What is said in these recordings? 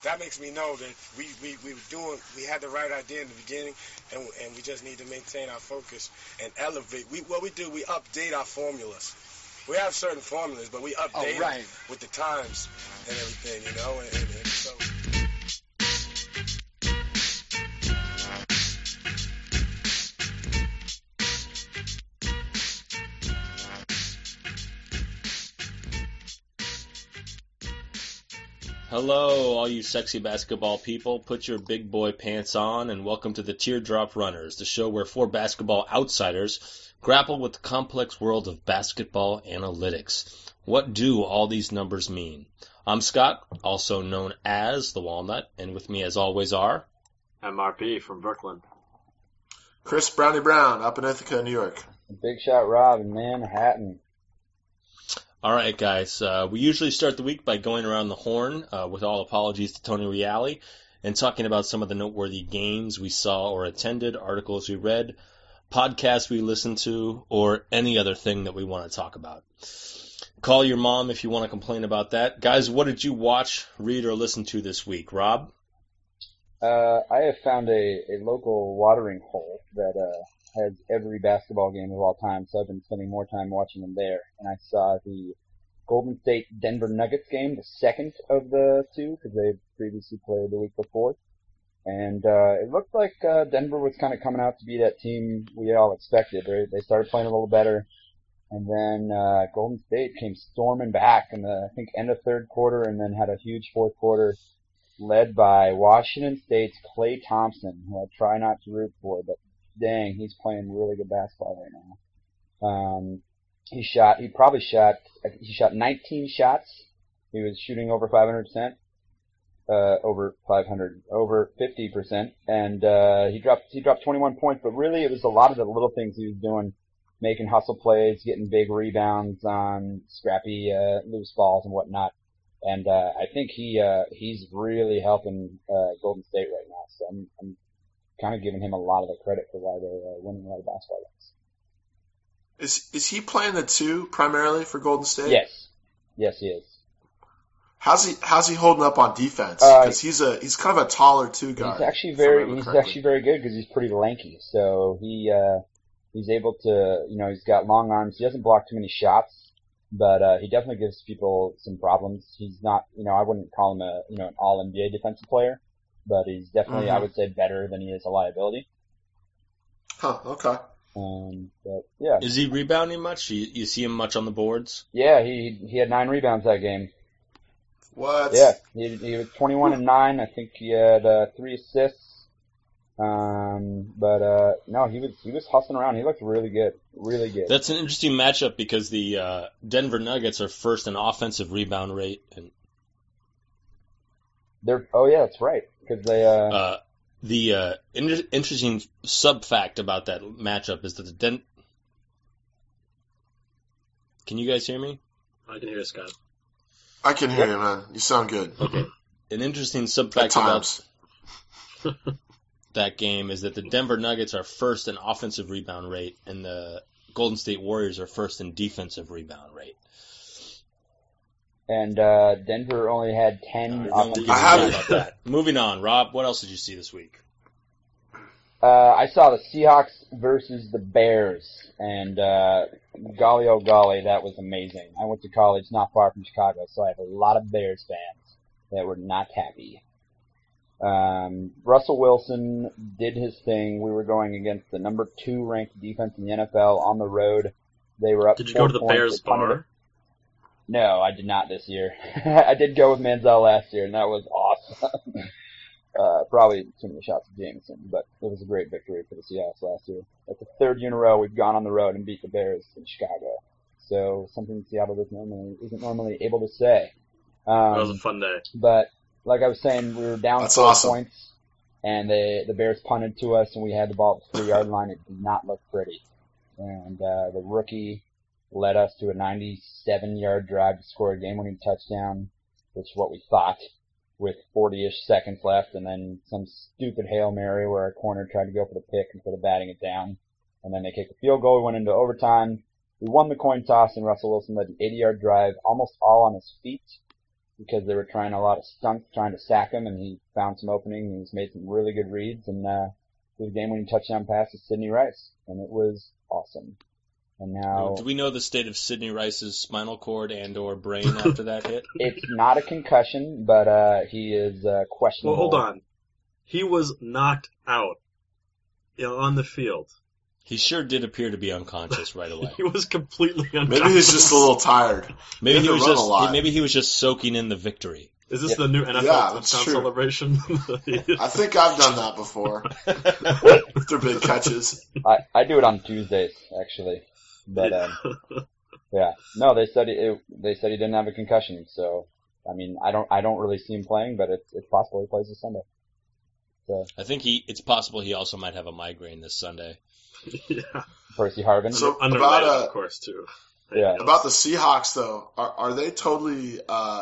that makes me know that we had the right idea in the beginning, and we just need to maintain our focus and elevate. What we do, we update our formulas. We have certain formulas, but we update them with the times and everything, and so. Hello, all you sexy basketball people. Put your big boy pants on and welcome to the Teardrop Runners, the show where four basketball outsiders grapple with the complex world of basketball analytics. What do all these numbers mean? I'm Scott, also known as The Walnut, and with me as always are... MRP from Brooklyn. Chris Brownie Brown, up in Ithaca, New York. Big Shot Rob in Manhattan. All right, guys. We usually start the week by going around the horn, with all apologies to Tony Reale, and talking about some of the noteworthy games we saw or attended, articles we read, podcasts we listened to, or any other thing that we want to talk about. Call your mom if you want to complain about that. Guys, what did you watch, read, or listen to this week? Rob? I have found a local watering hole that has every basketball game of all time, so I've been spending more time watching them there. And I saw the Golden State Denver Nuggets game, the second of the two, because they previously played the week before. And it looked like Denver was kind of coming out to be that team we all expected. They started playing a little better, and then Golden State came storming back in the, I think, end of third quarter, and then had a huge fourth quarter led by Washington State's Klay Thompson, who I try not to root for, but dang, he's playing really good basketball right now. He shot 19 shots. He was shooting over 500%, over 50%, and he dropped 21 points. But really, it was a lot of the little things he was doing, making hustle plays, getting big rebounds on scrappy loose balls and whatnot. And I think he's really helping Golden State right now. So I'm kind of giving him a lot of the credit for why they're winning a lot of basketball games. Is he playing the two primarily for Golden State? Yes, he is. How's he holding up on defense? Because he's kind of a taller two guy. He's actually very good because he's pretty lanky. So he's able to, he's got long arms. He doesn't block too many shots, but he definitely gives people some problems. He's not, I wouldn't call him an all NBA defensive player, but he's definitely, I would say, better than he is a liability. Huh, okay. But yeah. Is he rebounding much? You see him much on the boards? Yeah, he had 9 rebounds that game. What? Yeah, he was 21 and 9. I think he had 3 assists. But no, he was hustling around. He looked really good, really good. That's an interesting matchup because the Denver Nuggets are first in offensive rebound rate, and that's right, because they the interesting sub fact about that matchup is that Can you guys hear me? I can hear you, Scott. I can hear you, man. You sound good. Okay. An interesting sub fact about that game is that the Denver Nuggets are first in offensive rebound rate, and the Golden State Warriors are first in defensive rebound rate. And Denver only had 10 offensive. Moving on, Rob. What else did you see this week? I saw the Seahawks versus the Bears, and golly, oh golly, that was amazing. I went to college not far from Chicago, so I have a lot of Bears fans that were not happy. Russell Wilson did his thing. We were going against the number 2 ranked defense in the NFL on the road. They were up. Did you go to the Bears bar? No, I did not this year. I did go with Manziel last year, and that was awesome. Probably too many shots of Jameson, but it was a great victory for the Seahawks last year. That's the 3rd year in a row we've gone on the road and beat the Bears in Chicago. So something Seattle isn't normally able to say. That was a fun day. But like I was saying, we were down 4 awesome. points, and the Bears punted to us, and we had the ball at the 3-yard line. It did not look pretty. And the rookie led us to a 97-yard drive to score a game-winning touchdown, which is what we thought, with 40-ish seconds left, and then some stupid Hail Mary where our corner tried to go for the pick instead of batting it down. And then they kicked the field goal. We went into overtime. We won the coin toss, and Russell Wilson led an 80-yard drive, almost all on his feet. because they were trying a lot of stunts trying to sack him, and he found some opening, and he's made some really good reads, and his game-winning touchdown pass to Sidney Rice, and it was awesome. And now, do we know the state of Sidney Rice's spinal cord and/or brain after that hit? It's not a concussion, but he is questionable. Well, hold on. He was knocked out on the field. He sure did appear to be unconscious right away. He was completely unconscious. Maybe he's just a little tired. Maybe he was just soking in the victory. Is this the new NFL touchdown celebration? I think I've done that before. They're big catches. I do it on Tuesdays, actually. But yeah, no, they said he didn't have a concussion. So I mean, I don't really see him playing, but it's possible he plays this Sunday. So I think it's possible he also might have a migraine this Sunday. Yeah. Percy Harvin. So of course, too. Yeah. About the Seahawks, though, are they totally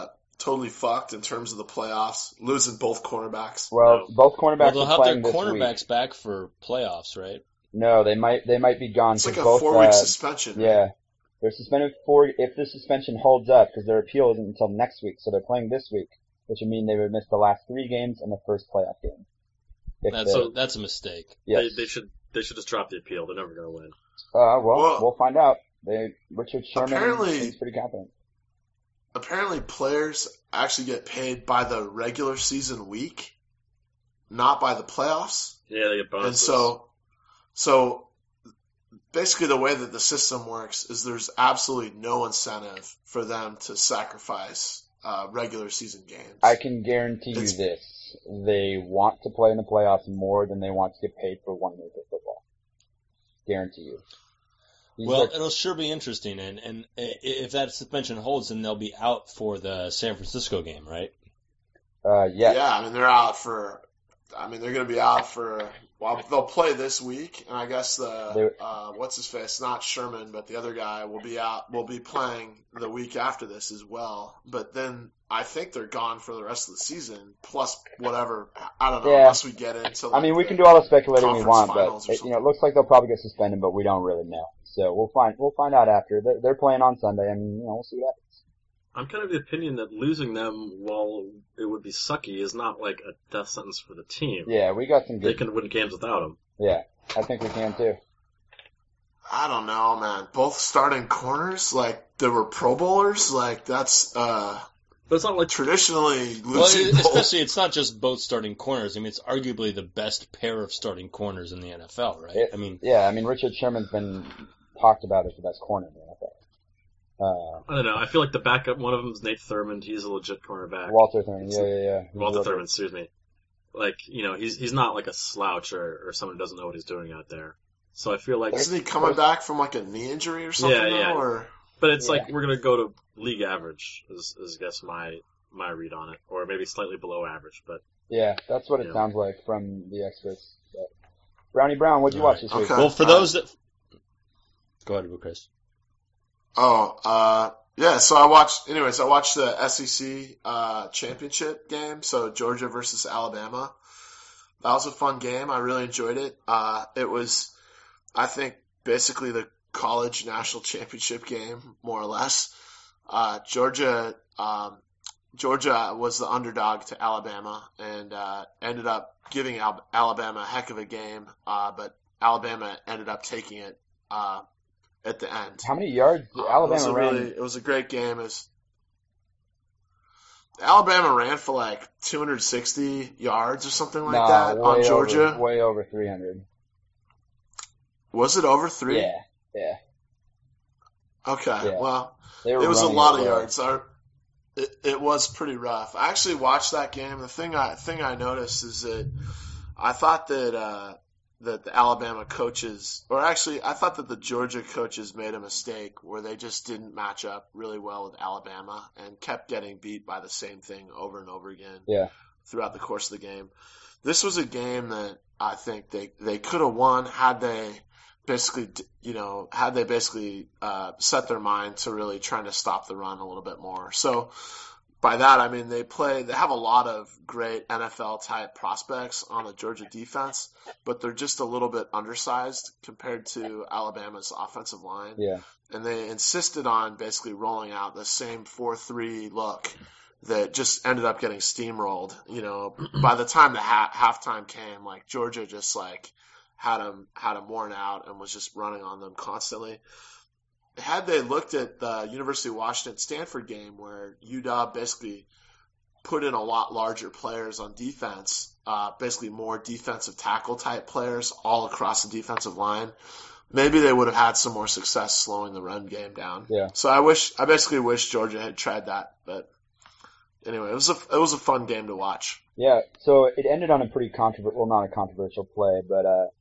fucked in terms of the playoffs, losing both cornerbacks? Well, both cornerbacks they'll are have playing their this cornerbacks week. back for playoffs, right? No, they might be gone. It's like a both, 4-week suspension. Yeah, they're suspended if the suspension holds up, because their appeal isn't until next week, so they're playing this week, which would mean they would miss the last 3 games and the first playoff game. That's a mistake. Yes. They should just drop the appeal. They're never going to win. We'll find out. Richard Sherman seems pretty confident. Apparently, players actually get paid by the regular season week, not by the playoffs. Yeah, they get bonuses. And so basically the way that the system works is there's absolutely no incentive for them to sacrifice regular season games. I can guarantee you this. They want to play in the playoffs more than they want to get paid for 1 week of football. Guarantee you. It'll sure be interesting, and if that suspension holds, then they'll be out for the San Francisco game, right? Yeah. Yeah, I mean, they're going to be out for, well, they'll play this week, and I guess what's his face, not Sherman, but the other guy will be playing the week after this as well. But then I think they're gone for the rest of the season, plus whatever, I don't know, unless we get into we can do all the speculating we want, but it looks like they'll probably get suspended, but we don't really know. So we'll find out after. They're playing on Sunday, and we'll see what happens. I'm kind of the opinion that losing them, while it would be sucky, is not like a death sentence for the team. Yeah, we got some good... They can win games without them. Yeah, I think we can too. I don't know, man. Both starting corners, they were Pro Bowlers, that's... But it's not like traditionally losing both. Especially, it's not just both starting corners. I mean, it's arguably the best pair of starting corners in the NFL, right? Richard Sherman's been talked about as the best corner in the NFL. I don't know. I feel like the backup, one of them is Nate Thurmond. He's a legit cornerback. Walter Thurmond, yeah. Walter Thurmond, excuse me. He's not like a slouch or someone who doesn't know what he's doing out there. So I feel like... Isn't he coming back from a knee injury or something? Yeah. Or... But it's we're going to go to league average is I guess my read on it. Or maybe slightly below average, but... Yeah, that's what it sounds like from the experts. But Brownie Brown, what'd you watch this week? Well, for those that... Go ahead, Chris. Yeah, so I watched the SEC championship game, so Georgia versus Alabama. That was a fun game. I really enjoyed it. It was, I think, basically the college national championship game, more or less. Georgia was the underdog to Alabama and ended up giving Alabama a heck of a game, but Alabama ended up taking it at the end. How many yards did Alabama ran? It was a great game. Alabama ran for 260 yards or something like that on Georgia. Way over 300. Was it over 3? Yeah. Okay, yeah. Well, it was a lot of yards. It was pretty rough. I actually watched that game. The thing I noticed is that I thought that the Alabama coaches, or actually I thought that the Georgia coaches made a mistake where they just didn't match up really well with Alabama and kept getting beat by the same thing over and over again throughout the course of the game. This was a game that I think they could have won had they basically set their mind to really trying to stop the run a little bit more. So by that, I mean they have a lot of great NFL-type prospects on the Georgia defense, but they're just a little bit undersized compared to Alabama's offensive line. Yeah. And they insisted on basically rolling out the same 4-3 look that just ended up getting steamrolled. You know, by the time the halftime came, like Georgia just like had them worn out and was just running on them constantly. Had they looked at the University of Washington Stanford game where UW basically put in a lot larger players on defense, basically more defensive tackle type players all across the defensive line, maybe they would have had some more success slowing the run game down. Yeah. So I basically wish Georgia had tried that, but anyway, it was a fun game to watch. Yeah, so it ended on a pretty not a controversial play, but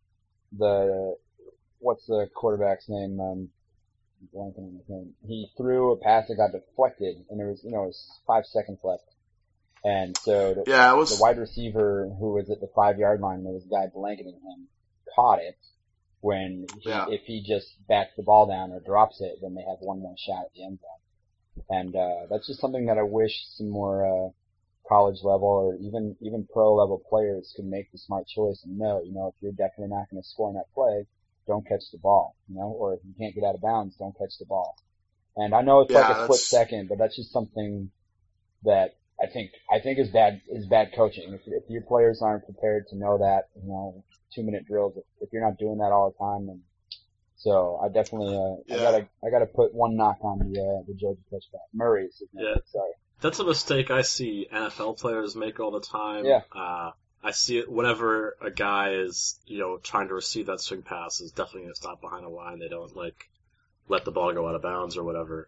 what's the quarterback's name? Blanking on his name. He threw a pass that got deflected, and it was 5 seconds left. And so the wide receiver who was at the 5-yard line, there was a guy blanketing him, caught it. If he just backs the ball down or drops it, then they have one more shot at the end zone. And that's just something that I wish some more college level or even pro level players could make the smart choice and know, if you're definitely not going to score on that play, don't catch the ball, or if you can't get out of bounds, don't catch the ball. And I know it's like a split second, but that's just something that I think is bad coaching. If your players aren't prepared to know that, 2-minute drills, if you're not doing that all the time, then so I definitely I gotta put one knock on the Georgia touchback. Murray's his name. Sorry. That's a mistake I see NFL players make all the time. Yeah. I see it whenever a guy is, trying to receive that swing pass, is definitely going to stop behind a line. They don't, let the ball go out of bounds or whatever.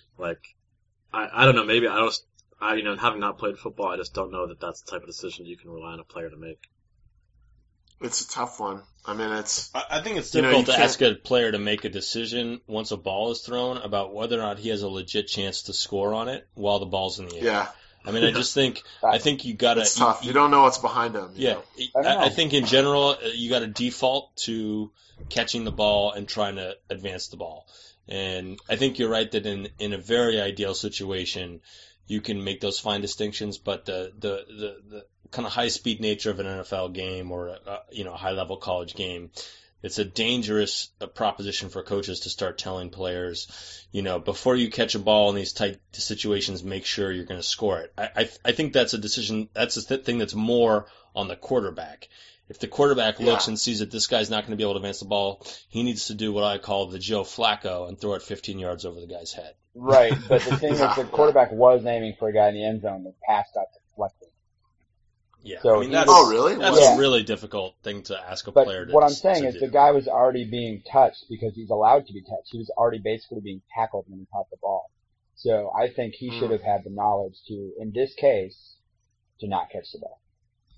I don't know, maybe having not played football, I just don't know that that's the type of decision you can rely on a player to make. It's a tough one. I mean, I think it's difficult to ask a player to make a decision once a ball is thrown about whether or not he has a legit chance to score on it while the ball's in the air. Yeah. I mean, I think you gotta. It's tough. You don't know what's behind him. Yeah. I think in general, you gotta default to catching the ball and trying to advance the ball. And I think you're right that in a very ideal situation, you can make those fine distinctions, but the kind of high-speed nature of an NFL game or a high-level college game, it's a dangerous proposition for coaches to start telling players, before you catch a ball in these tight situations, make sure you're going to score it. I think that's a decision. That's a thing that's more on the quarterback. If the quarterback looks and sees that this guy's not going to be able to advance the ball, he needs to do what I call the Joe Flacco and throw it 15 yards over the guy's head. Right, but the thing is, the quarterback was aiming for a guy in the end zone. The pass got deflected. Yeah, so really? That's a really difficult thing to ask a player to do. What I'm saying is the guy was already being touched because he's allowed to be touched. He was already basically being tackled when he caught the ball. So I think he should have had the knowledge to, in this case, to not catch the ball.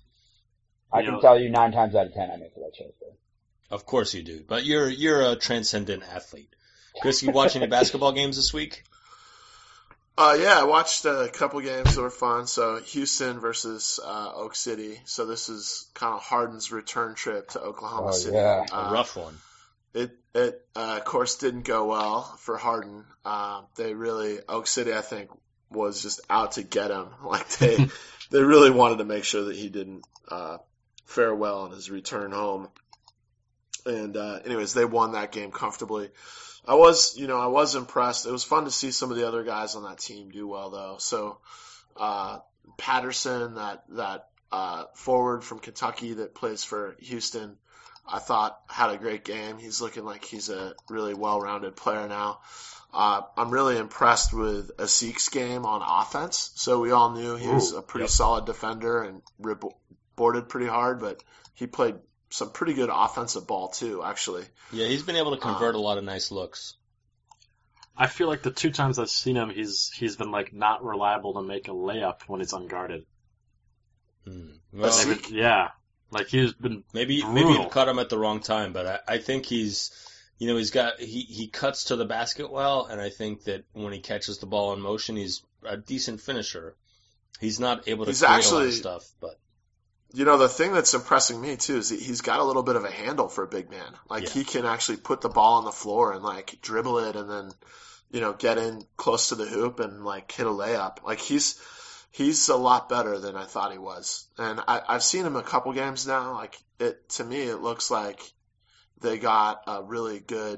I can tell you 9 times out of 10 I make the right choice there. Of course you do, but you're a transcendent athlete. Chris, you watching any basketball games this week? Yeah, I watched a couple games that were fun. So Houston versus Oak City. So this is kind of Harden's return trip to Oklahoma City. Yeah. A rough one. It of course didn't go well for Harden. Oak City, I think, was just out to get him. They really wanted to make sure that he didn't fare well on his return home. And anyways, they won that game comfortably. I was impressed. It was fun to see some of the other guys on that team do well, though. So Patterson, that forward from Kentucky that plays for Houston, I thought had a great game. He's looking like he's a really well-rounded player now. I'm really impressed with Asik's game on offense. So we all knew he was a pretty solid defender and boarded pretty hard, but he played some pretty good offensive ball too, actually. Yeah, he's been able to convert a lot of nice looks. I feel like the 2 times I've seen him, he's been not reliable to make a layup when it's unguarded. Well, he's been maybe you caught him at the wrong time, but I think he's he cuts to the basket well, and I think that when he catches the ball in motion, he's a decent finisher. He's not able to create a lot of stuff, but. The thing that's impressing me, too, is he's got a little bit of a handle for a big man. He can actually put the ball on the floor and, dribble it and then, get in close to the hoop and, hit a layup. He's a lot better than I thought he was. And I've seen him a couple games now. To me, it looks like they got a really good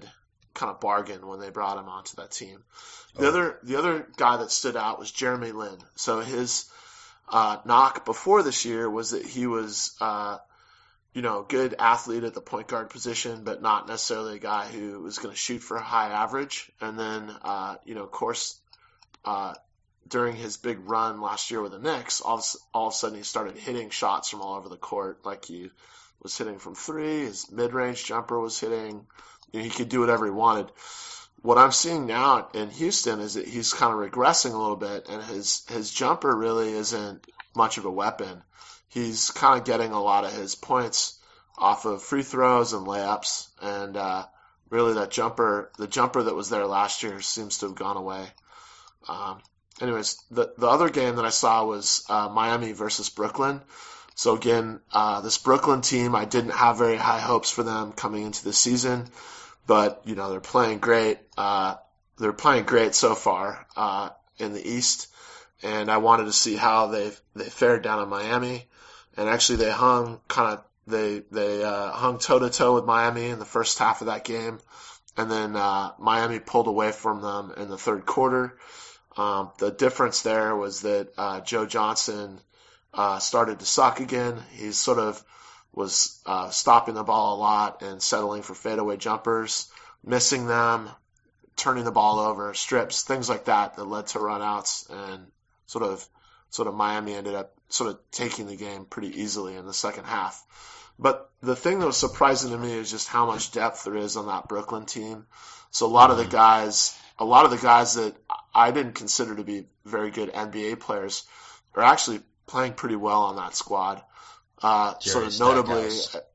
kind of bargain when they brought him onto that team. The other guy that stood out was Jeremy Lin. So his knock before this year was that he was good athlete at the point guard position, but not necessarily a guy who was going to shoot for a high average. And then of course during his big run last year with the Knicks, all of a sudden he started hitting shots from all over the court. Like he was hitting from three, his mid-range jumper was hitting. He could do whatever he wanted. What I'm seeing now in Houston is that he's kind of regressing a little bit, and his jumper really isn't much of a weapon. He's kind of getting a lot of his points off of free throws and layups, and really the jumper that was there last year seems to have gone away. Anyways, the other game that I saw was Miami versus Brooklyn. So again, this Brooklyn team, I didn't have very high hopes for them coming into the season, but they're playing great. They're playing great so far in the East, and I wanted to see how they fared down in Miami. And actually, they hung hung toe to toe with Miami in the first half of that game, and then Miami pulled away from them in the third quarter. The difference there was that Joe Johnson started to suck again. He sort of was stopping the ball a lot and settling for fadeaway jumpers, missing them, turning the ball over, strips, things like that led to runouts, and sort of Miami ended up sort of taking the game pretty easily in the second half. But the thing that was surprising to me is just how much depth there is on that Brooklyn team. So a lot of the guys that I didn't consider to be very good NBA players are actually playing pretty well on that squad. Sort of notably,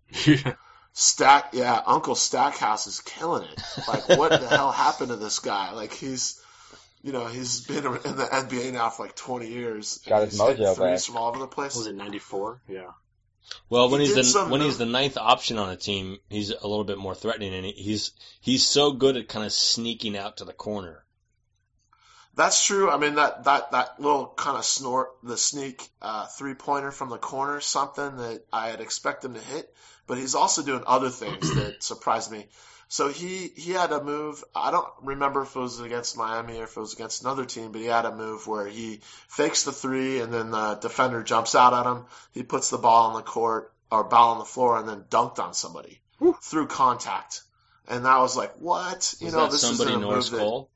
Uncle Stackhouse is killing it. Like, what the hell happened to this guy? Like, he's been in the NBA now for like 20 years. Got his mojo back. From all over the place. Was it 94? Yeah. Well, when he's the ninth option on a team, he's a little bit more threatening, and he's so good at kind of sneaking out to the corner. That's true. I mean, that little kind of the sneak 3-pointer from the corner, something that I had expected him to hit. But he's also doing other things that surprised me. So he had a move. I don't remember if it was against Miami or if it was against another team, but he had a move where he fakes the three and then the defender jumps out at him. He puts the ball on the court or ball on the floor and then dunked on somebody through contact. And that was like, what? This somebody Norris Cole?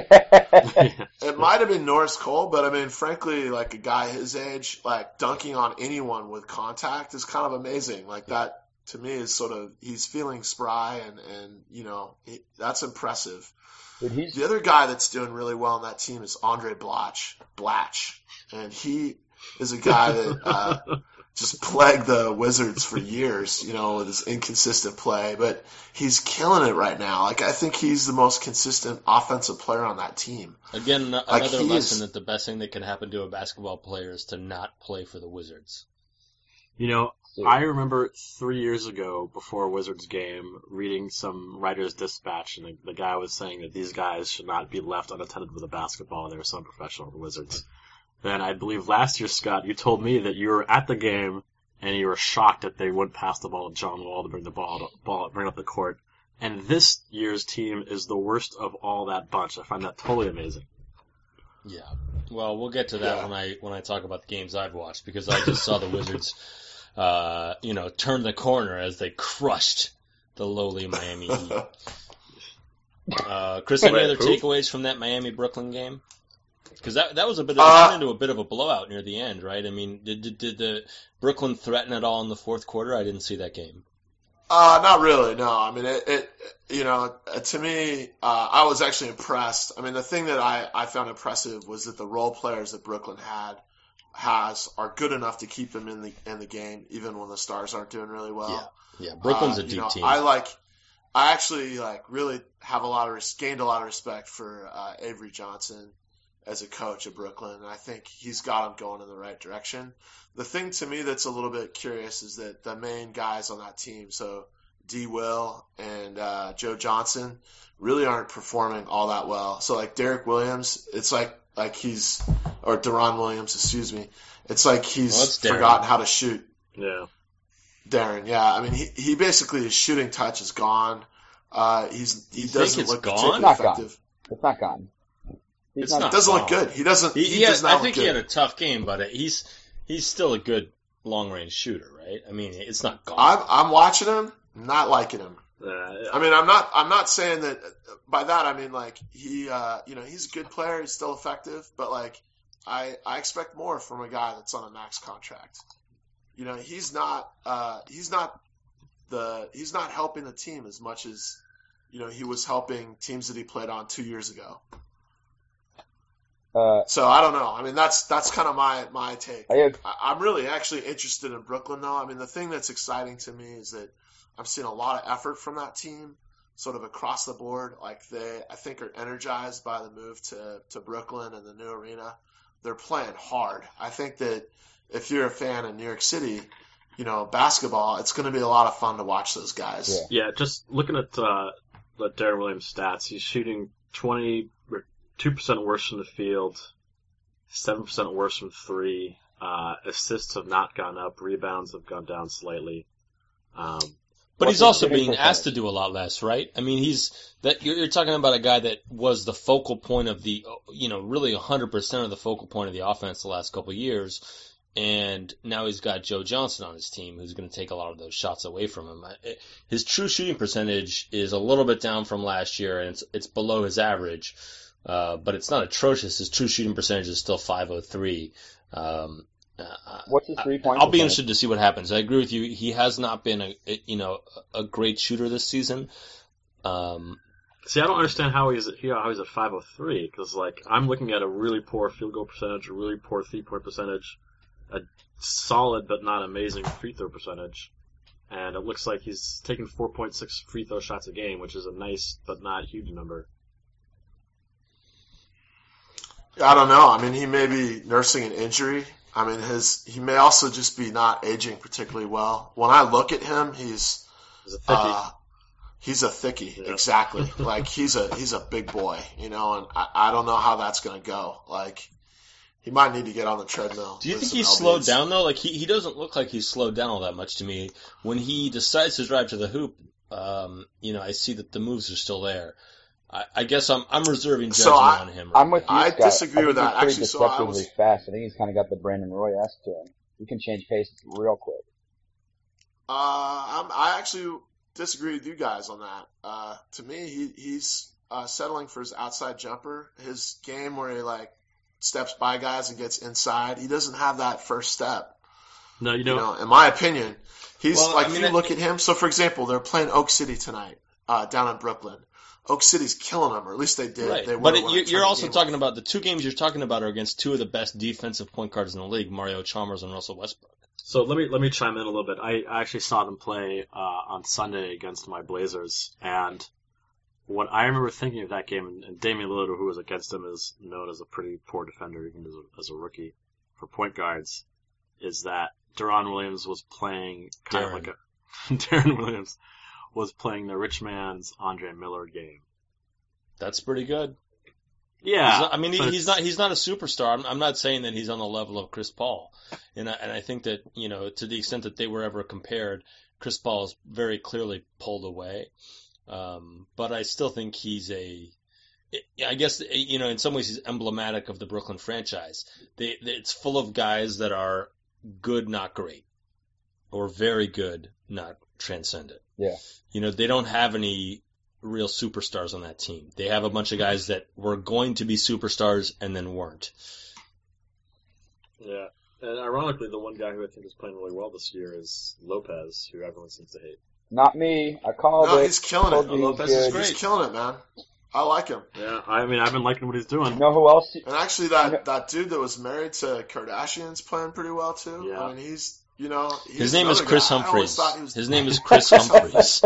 It might have been Norris Cole, but I mean, frankly, like a guy his age, like dunking on anyone with contact is kind of amazing. Like that to me is sort of, he's feeling spry and that's impressive. The other guy that's doing really well on that team is Andre Blatch, and he is a guy that just plagued the Wizards for years, with his inconsistent play, but he's killing it right now. Like, I think he's the most consistent offensive player on that team. Again, another lesson that the best thing that can happen to a basketball player is to not play for the Wizards. I remember 3 years ago, before a Wizards game, reading some writer's dispatch, and the guy was saying that these guys should not be left unattended with a basketball. They were so unprofessional, the Wizards. Then I believe last year, Scott, you told me that you were at the game and you were shocked that they wouldn't pass the ball to John Wall to bring up the court. And this year's team is the worst of all that bunch. I find that totally amazing. Yeah. Well, we'll get to that when I talk about the games I've watched, because I just saw the Wizards, turn the corner as they crushed the lowly Miami Heat. Chris, any other takeaways from that Miami-Brooklyn game? Because that was turned into a bit of a blowout near the end, right? I mean, did the Brooklyn threaten at all in the fourth quarter? I didn't see that game. Not really, no. I mean, to me, I was actually impressed. I mean, the thing that I found impressive was that the role players that Brooklyn are good enough to keep them in the game, even when the stars aren't doing really well. Yeah. Brooklyn's a deep team. I actually really have gained a lot of respect for Avery Johnson as a coach of Brooklyn, and I think he's got them going in the right direction. The thing to me that's a little bit curious is that the main guys on that team, so D. Will and Joe Johnson, really aren't performing all that well. So like Derek Williams, it's like Deron Williams, excuse me. It's like he's forgotten how to shoot. Yeah. Darren, yeah. I mean, he basically, his shooting touch is gone. He doesn't look gone? particularly Not effective. It's not gone. It's not. It doesn't look good. He doesn't. He does not I look think good. he had a tough game, but he's still a good long range shooter, right? I mean, it's not gone. I'm watching him, not liking him. Yeah. I mean, I'm not saying that. By that, I mean like he's a good player. He's still effective, but like I expect more from a guy that's on a max contract. He's not helping the team as much as he was helping teams that he played on 2 years ago. So I don't know. I mean, that's kind of my take. I'm really actually interested in Brooklyn, though. I mean, the thing that's exciting to me is that I'm seeing a lot of effort from that team, sort of across the board. Like I think, are energized by the move to Brooklyn and the new arena. They're playing hard. I think that if you're a fan in New York City, basketball, it's going to be a lot of fun to watch those guys. Yeah, just looking at the Darren Williams stats, he's shooting 22% worse from the field, 7% worse from three. Assists have not gone up. Rebounds have gone down slightly. But he's also being asked to do a lot less, right? I mean, you're talking about a guy that was the focal point of really 100% of the focal point of the offense the last couple of years, and now he's got Joe Johnson on his team who's going to take a lot of those shots away from him. His true shooting percentage is a little bit down from last year, and it's below his average, but it's not atrocious. His true shooting percentage is still .503. What's his 3-point? I'll be interested to see what happens. I agree with you. He has not been a great shooter this season. See, I don't understand how he's at 503 because I'm looking at a really poor field goal percentage, a really poor 3-point percentage, a solid but not amazing free throw percentage, and it looks like he's taking 4.6 free throw shots a game, which is a nice but not huge number. I don't know. I mean, he may be nursing an injury. I mean, he may also just be not aging particularly well. When I look at him, he's a thickie. He's a thickie, Yeah. exactly. He's a big boy, and I don't know how that's going to go. He might need to get on the treadmill. Do you think he's slowed down though? He doesn't look like he's slowed down all that much to me. When he decides to drive to the hoop, I see that the moves are still there. I guess I'm reserving judgment on him. I'm with you, I Scott. disagree with that. He's Actually, pretty deceptively fast. I think he's kind of got the Brandon Roy-esque to him. He can change pace real quick. I actually disagree with you guys on that. To me, he's settling for his outside jumper. His game where he steps by guys and gets inside. He doesn't have that first step. No, in my opinion, he's you look at him. So, for example, they're playing Oak City tonight down in Brooklyn. Oak City's killing them, or at least they did. Right. They were but you're also talking about the two games you're talking about are against two of the best defensive point guards in the league, Mario Chalmers and Russell Westbrook. So let me chime in a little bit. I actually saw them play on Sunday against my Blazers, and what I remember thinking of that game, and Damian Lillard, who was against him, is known as a pretty poor defender, even as a rookie for point guards, is that Deron Williams was playing Deron Williams was playing the rich man's Andre Miller game. That's pretty good. Yeah, he's not a superstar. I'm not saying that he's on the level of Chris Paul, and I think that to the extent that they were ever compared, Chris Paul is very clearly pulled away. But I still think I guess in some ways he's emblematic of the Brooklyn franchise. It's full of guys that are good, not great, or very good, not transcendent. Yeah. They don't have any real superstars on that team. They have a bunch of guys that were going to be superstars and then weren't. Yeah. And ironically, the one guy who I think is playing really well this year is Lopez, who everyone seems to hate. Not me. I called it. He's killing it. Lopez is great. He's killing it, man. I like him. Yeah, I've been liking what he's doing. You know who else? And actually, that dude that was married to Kardashian's playing pretty well too. Yeah. I mean, he's his name is Chris Humphries. His name is Chris Humphries.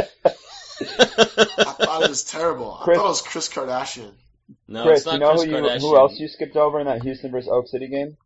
I thought it was terrible. I thought it was Chris Kardashian. No, Chris, it's not you know Chris Kardashian. who else you skipped over in that Houston versus Oak City game?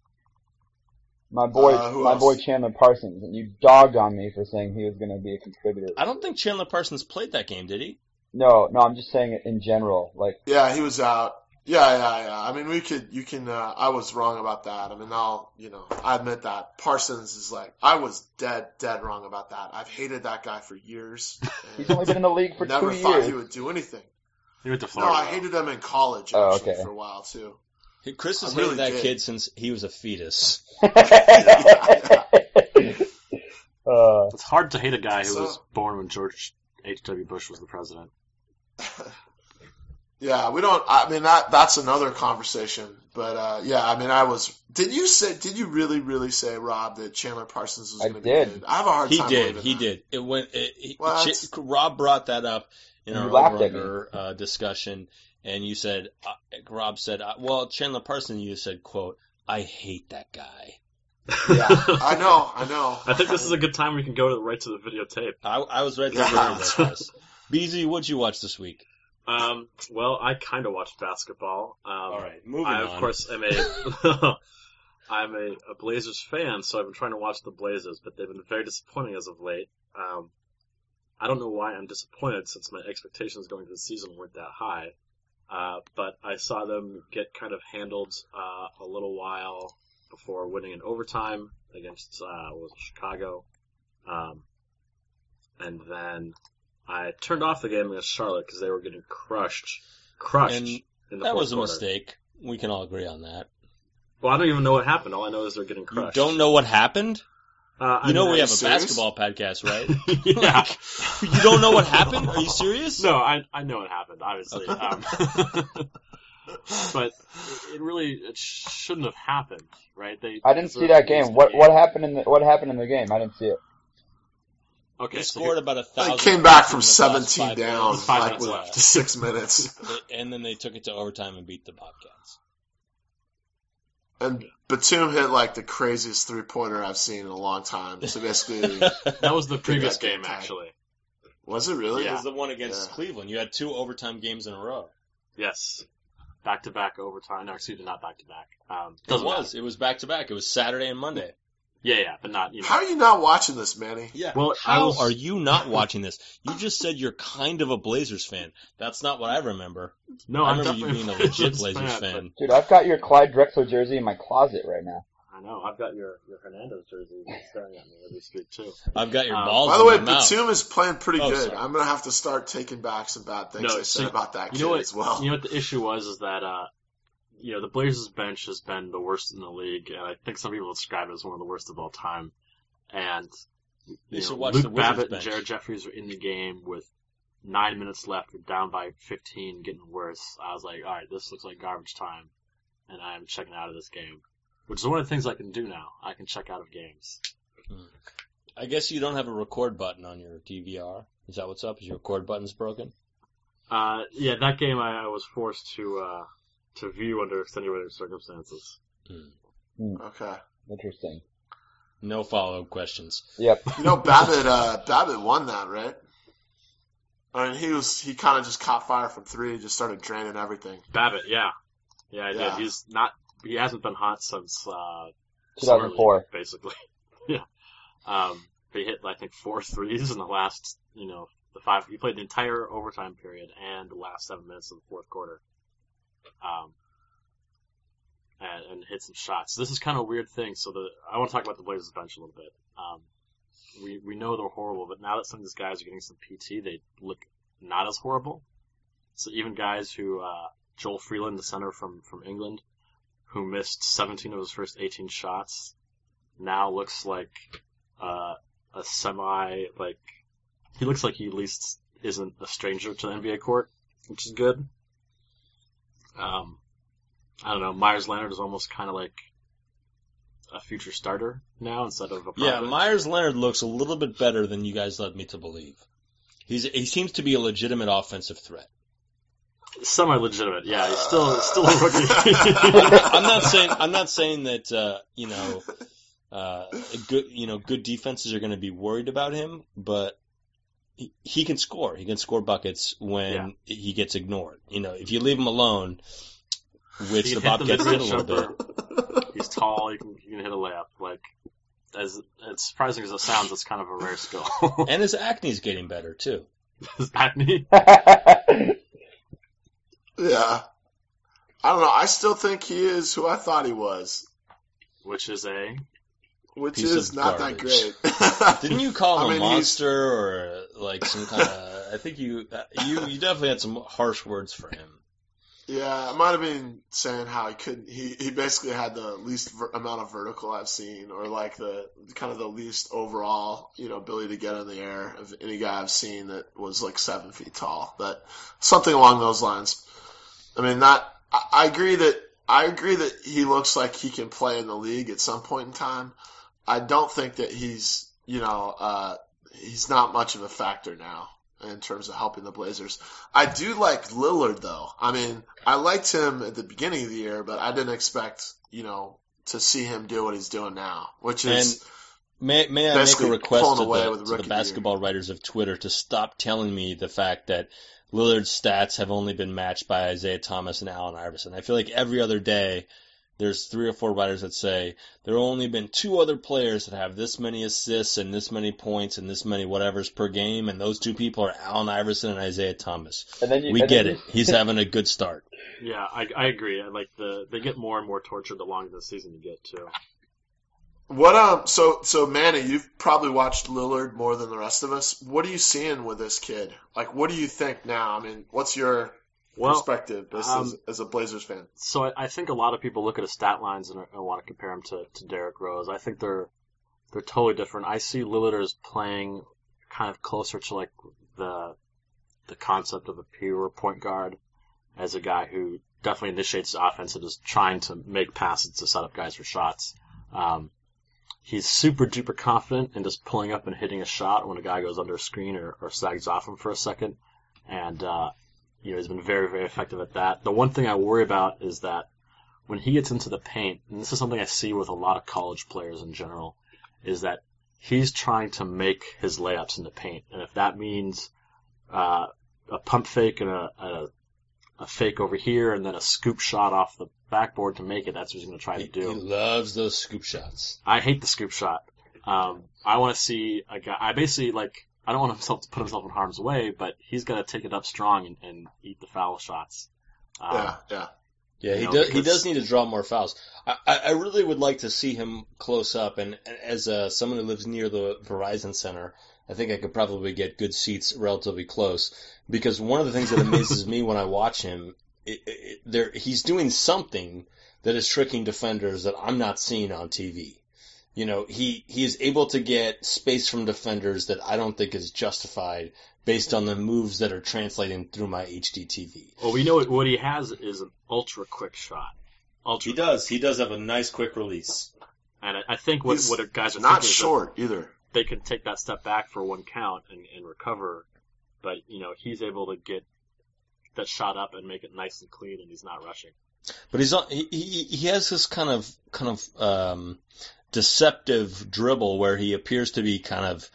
My boy Chandler Parsons, and you dogged on me for saying he was going to be a contributor. I don't think Chandler Parsons played that game, did he? No, I'm just saying it in general. Yeah, he was out. Yeah. I mean, you can, I was wrong about that. I mean, I admit that. Parsons is like, I was dead wrong about that. I've hated that guy for years. He's only been in the league for 2 years. Never thought he would do anything. He went to No, Florida. I hated him in college, Oh, actually, okay. for a while, too. Chris has I really hated that did. kid since he was a fetus. It's hard to hate a guy who So- was born when George H.W. Bush was the president. Yeah, I mean, that's another conversation. But, yeah, I mean, did you really say, Rob, that Chandler Parsons was I going to be did. good? I have a hard time believing He that. did. It went. What? Rob brought that up in You our laughed at me. over discussion, and you said, Rob said, well, Chandler Parsons, you said, quote, I hate that guy. Yeah, I know. I think this is a good time we can go right to the videotape. I was right there Yeah. with you, Chris. BZ, what'd you watch this week? Well, I kind of watched basketball. All right, moving I, on. of course, am I'm a Blazers fan, so I've been trying to watch the Blazers, but they've been very disappointing as of late. I don't know why I'm disappointed since my expectations going into the season weren't that high. But I saw them get kind of handled a little while before winning in overtime against Chicago. And then I turned off the game against Charlotte because they were getting crushed And in the that fourth was a quarter. mistake. We can all agree on that. Well, I don't even know what happened. All I know is they're getting You crushed. don't know what happened? I You know mean, we are have you a serious? basketball podcast, right? yeah. You don't know what happened? Are you serious? No, I know what happened, obviously. But it shouldn't have happened, right? I didn't see that game. What happened in the game? I didn't see it. Okay, They so scored about 1,000. They came back from points in the last 17 5 down, minutes. 5 like minutes with left. 6 minutes. And then they took it to overtime and beat the Bobcats. And Batum hit like the craziest 3-pointer I've seen in a long time. So basically, that was the previous that game game, tied. actually. was it really? It was the one against Yeah. Cleveland. You had 2 overtime games in a row. Yes. Back-to-back overtime. No, excuse me, not back-to-back. It Doesn't was. matter. It was back to back. It was Saturday and Monday. Yeah, but not, you know. How are you not watching this, Manny? Yeah. Well, How are you not watching this? You just said you're kind of a Blazers fan. That's not what I remember. No, I I'm remember you definitely being a legit Blazers Blazers fan, fan. Dude, I've got your Clyde Drexler jersey in my closet right now. but I know. I've got your Hernandez jersey staring at me every street, too. I've got your Um, balls By the way, in my mouth. Batum is playing pretty Oh, good. sorry. I'm gonna have to start taking back some bad things No, I said so about that You kid know what? as well. You know what the issue was is that the Blazers bench has been the worst in the league, and I think some people describe it as one of the worst of all time. And You should watch the Luke Wizards Babbitt bench. and Jared Jeffries were in the game with 9 minutes left. We're down by 15, getting worse. I was like, all right, this looks like garbage time, and I'm checking out of this game, which is one of the things I can do now. I can check out of games. I guess you don't have a record button on your DVR. Is that what's up? Is your record button's broken? Yeah, that game I was forced to view under extenuating circumstances. Okay. Interesting. No follow-up questions. Yep. You know, Babbitt won that, right? I mean, he kind of just caught fire from 3, just started draining everything. Babbitt, yeah, I Yeah. did. He hasn't been hot since 2004. Summer League, basically. Yeah. He hit, I think, 4 threes in the last, the 5. He played the entire overtime period and the last 7 minutes of the fourth quarter. And hit some shots. This is kind of a weird thing. So I want to talk about the Blazers bench a little bit. We know they're horrible, but now that some of these guys are getting some PT, they look not as horrible. So even guys who, Joel Freeland, the center from England, who missed 17 of his first 18 shots, now looks like a he looks like he at least isn't a stranger to the NBA court, which is good. I don't know, Myers Leonard is almost kind of like a future starter now instead of a private. Yeah, Myers Leonard looks a little bit better than you guys led me to believe. He seems to be a legitimate offensive threat. Semi-legitimate, yeah. He's still a rookie. I'm not saying that good defenses are going to be worried about him, but he can score. He can score buckets when he gets ignored. If you leave him alone, which the Bobcats did a little bit. He's tall. He can hit a layup. Like, as surprising as it sounds, it's kind of a rare skill. And his acne's getting better too. His acne. Yeah. I don't know. I still think he is who I thought he was, which is which Piece is of not garbage. that great. Didn't you call him I mean, a monster or like some kind of? I think you definitely had some harsh words for him. Yeah, I might have been saying how he couldn't. He basically had the least amount of vertical I've seen, or like the kind of the least overall, ability to get in the air of any guy I've seen that was like 7 feet tall. That something along those lines. I mean, I agree that he looks like he can play in the league at some point in time. I don't think that he's not much of a factor now in terms of helping the Blazers. I do like Lillard, though. I mean, I liked him at the beginning of the year, but I didn't expect, to see him do what he's doing now, which is... May I make a request to the the basketball writers of Twitter to stop telling me the fact that Lillard's stats have only been matched by Isaiah Thomas and Allen Iverson. I feel like every other day there's 3 or 4 writers that say there have only been 2 other players that have this many assists and this many points and this many whatevers per game, and those 2 people are Allen Iverson and Isaiah Thomas. We get it. He's having a good start. Yeah, I agree. They get more and more tortured the longer the season you get too. What so Manny, you've probably watched Lillard more than the rest of us. What are you seeing with this kid? Like, what do you think now? I mean, what's your perspective as a Blazers fan? So I think a lot of people look at his stat lines and want to compare him to Derrick Rose. I think they're totally different. I see Lillard as playing kind of closer to like the concept of a pure point guard, as a guy who definitely initiates the offense and is trying to make passes to set up guys for shots. He's super duper confident in just pulling up and hitting a shot when a guy goes under a screen or sags off him for a second. And, he's been very, very effective at that. The one thing I worry about is that when he gets into the paint, and this is something I see with a lot of college players in general, is that he's trying to make his layups in the paint. And if that means, a pump fake and a fake over here and then a scoop shot off the backboard to make it, that's what he's going to try to do. He loves those scoop shots. I hate the scoop shot. I want to see a guy, I don't want himself to put himself in harm's way, but he's got to take it up strong and eat the foul shots. Yeah, he does need to draw more fouls. I really would like to see him close up, and as someone who lives near the Verizon Center, I think I could probably get good seats relatively close, because one of the things that amazes me when I watch him, he's doing something that is tricking defenders that I'm not seeing on TV. He is able to get space from defenders that I don't think is justified based on the moves that are translating through my HD TV. Well, we know what he has is an ultra quick shot. He does. He does have a nice quick release. And I think what guys are not thinking short is either. They can take that step back for one count and recover, but he's able to get that shot up and make it nice and clean, and he's not rushing. But he has this kind of deceptive dribble where he appears to be kind of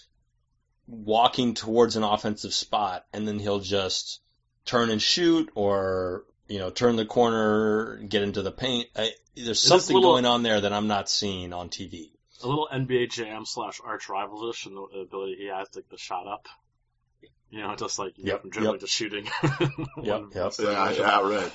walking towards an offensive spot, and then he'll just turn and shoot, or turn the corner, get into the paint. There's something going on there that I'm not seeing on TV. A little NBA Jam / arch rivals-ish in the ability he has to get the shot up. Just like from dribbling to shooting. Yep. Yeah, right.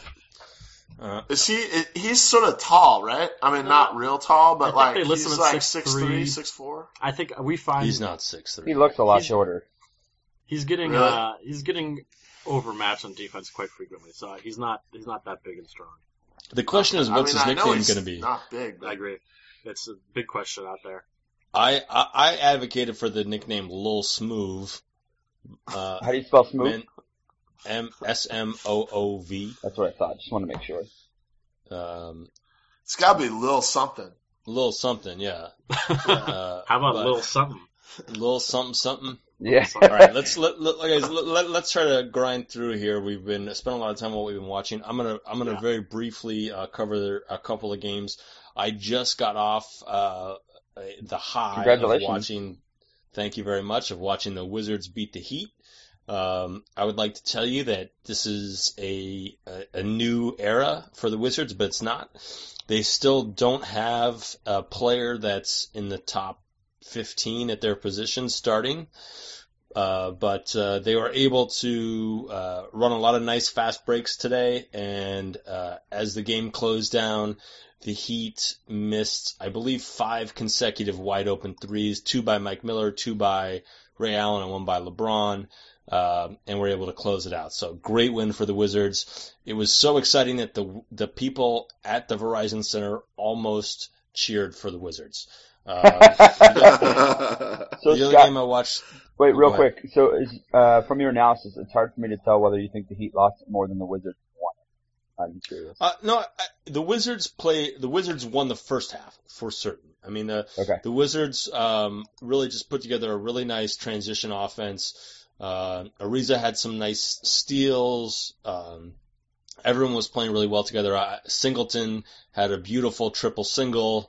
He's sort of tall, right? I mean, not real tall, but like he's like 6'3", 6'4". I think we find he's not 6'3". He looks a lot shorter. He's getting overmatched on defense quite frequently, so he's not that big and strong. The question is, what's his nickname going to be? Not big. But... I agree. It's a big question out there. I advocated for the nickname Lil Smooth. How do you spell smooth? Smoov. That's what I thought. Just want to make sure. It's got to be Lil something. Lil something, yeah. How about Lil something? Lil something. Yeah. All right, let's try to grind through here. We've spent a lot of time on what we've been watching. I'm gonna very briefly cover a couple of games. I just got off the high of watching. Thank you very much, of watching the Wizards beat the Heat. I would like to tell you that this is a new era for the Wizards, but it's not. They still don't have a player that's in the top 15 at their position starting. but they were able to run a lot of nice fast breaks today, and as the game closed down, the Heat missed, I believe, 5 consecutive wide-open threes, 2 by Mike Miller, 2 by Ray Allen, and 1 by LeBron, and were able to close it out. So great win for the Wizards. It was so exciting that the people at the Verizon Center almost cheered for the Wizards. So the other Scott, game I watched... wait, real Go ahead. quick. So from your analysis, it's hard for me to tell whether you think the Heat lost it more than the Wizards won it. I'm curious. No, the Wizards won the first half for certain. I mean, Okay. the Wizards really just put together a really nice transition offense. Ariza had some nice steals. Everyone was playing really well together. Singleton had a beautiful triple single.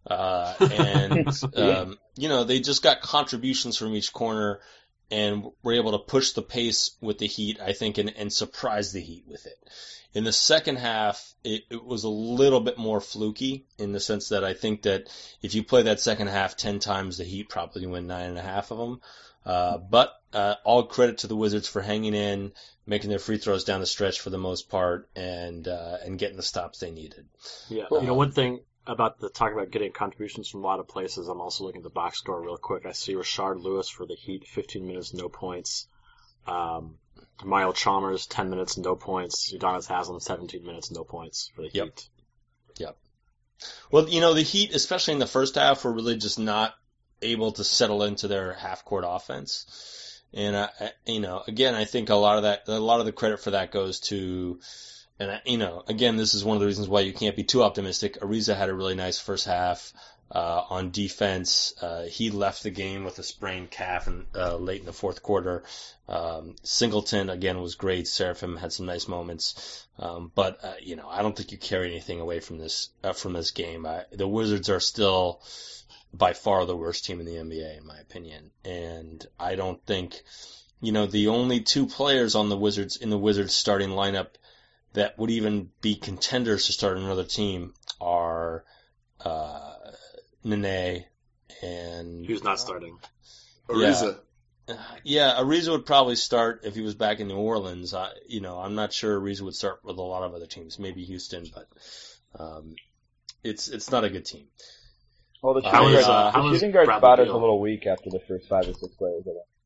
And they just got contributions from each corner and were able to push the pace with the Heat, I think, and surprise the Heat with it. In the second half, it was a little bit more fluky in the sense that I think that if you play that second half 10 times, the Heat probably win 9.5 of them. But all credit to the Wizards for hanging in, making their free throws down the stretch for the most part, and getting the stops they needed. Yeah, one thing about talking about getting contributions from a lot of places, I'm also looking at the box score real quick. I see Rashard Lewis for the Heat, 15 minutes, no points. Mario Chalmers, 10 minutes, no points. Udonis Haslem, 17 minutes, no points for the Heat. Yep. Well, the Heat, especially in the first half, were really just not able to settle into their half-court offense. And, again, I think a lot of the credit for that goes to, and, again, this is one of the reasons why you can't be too optimistic. Ariza had a really nice first half. On defense, he left the game with a sprained calf late in the fourth quarter. Singleton, again, was great. Seraphim had some nice moments. But I don't think you carry anything away from this game. The Wizards are still by far the worst team in the NBA, in my opinion. And I don't think, the only 2 players in the Wizards starting lineup that would even be contenders to start another team are, Nene and... Who's not starting? Ariza. Yeah, Ariza would probably start if he was back in New Orleans. I'm not sure Ariza would start with a lot of other teams, maybe Houston, but it's not a good team. Well, the shooting guard spot is a little weak after the first 5 or 6 players.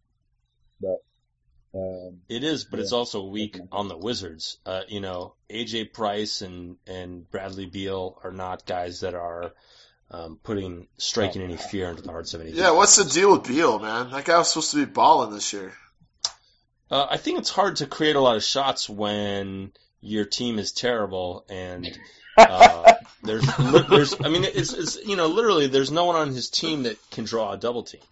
But it is, but it's also weak on the Wizards. AJ Price and Bradley Beal are not guys that are striking any fear into the hearts of any. Yeah, what's the deal with Beal, man? That guy was supposed to be balling this year. I think it's hard to create a lot of shots when your team is terrible and literally there's no one on his team that can draw a double team.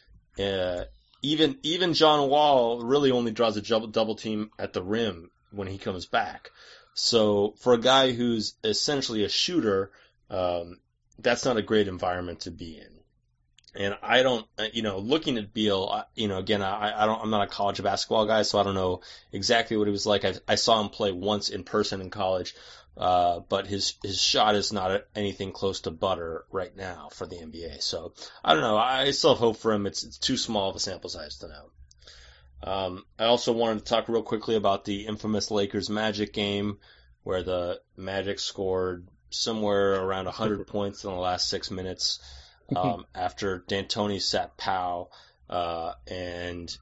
Even John Wall really only draws a double team at the rim when he comes back. So for a guy who's essentially a shooter, that's not a great environment to be in. And I don't, looking at Beal, again, I'm not a college basketball guy, so I don't know exactly what he was like. I saw him play once in person in college, but his shot is not anything close to butter right now for the NBA. So I don't know. I still have hope for him. It's too small of a sample size to know. I also wanted to talk real quickly about the infamous Lakers Magic game where the Magic scored somewhere around 100 points in the last 6 minutes after D'Antoni sat Powell. The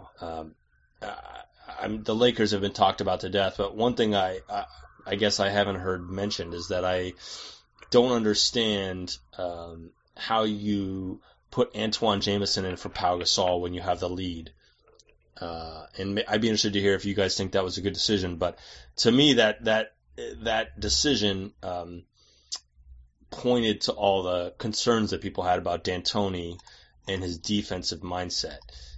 Lakers have been talked about to death, but one thing I guess I haven't heard mentioned is that I don't understand how you put Antoine Jameson in for Pau Gasol when you have the lead. And I'd be interested to hear if you guys think that was a good decision, but to me that decision pointed to all the concerns that people had about D'Antoni and his defensive mindset.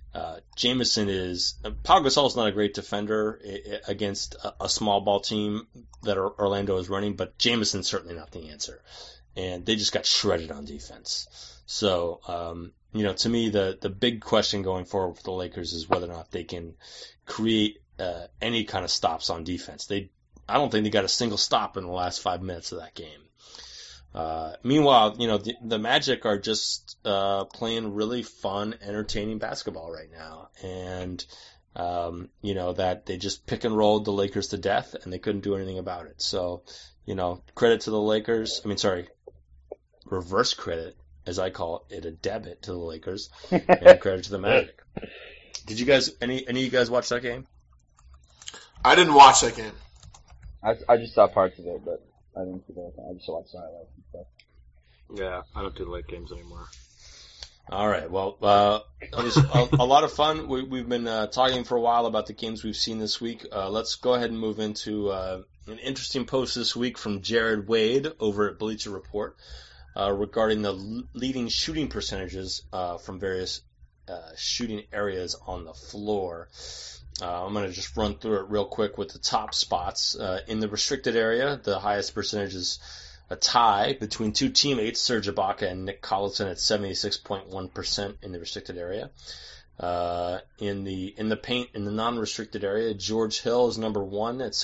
Pau Gasol is not a great defender against a small ball team that Orlando is running, but Jameson's certainly not the answer. And they just got shredded on defense. So, to me, the big question going forward for the Lakers is whether or not they can create any kind of stops on defense. I don't think they got a single stop in the last 5 minutes of that game. Meanwhile, the Magic are just playing really fun, entertaining basketball right now, and that they just pick and rolled the Lakers to death, and they couldn't do anything about it. So, credit to the Lakers. Reverse credit, as I call it, a debit to the Lakers, and credit to the Magic. Did you guys, any of you guys watch that game? I didn't watch that game. I just saw parts of it, but I didn't see the whole thing. I just watched the highlights and stuff. Yeah, I don't do late games anymore. All right. Well, it was a lot of fun. We've been talking for a while about the games we've seen this week. Let's go ahead and move into an interesting post this week from Jared Wade over at Bleacher Report regarding the leading shooting percentages from various shooting areas on the floor. I'm going to just run through it real quick with the top spots. In the restricted area, the highest percentage is a tie between two teammates, Serge Ibaka and Nick Collison at 76.1% in the restricted area. In the paint, in the non-restricted area, George Hill is number 1 at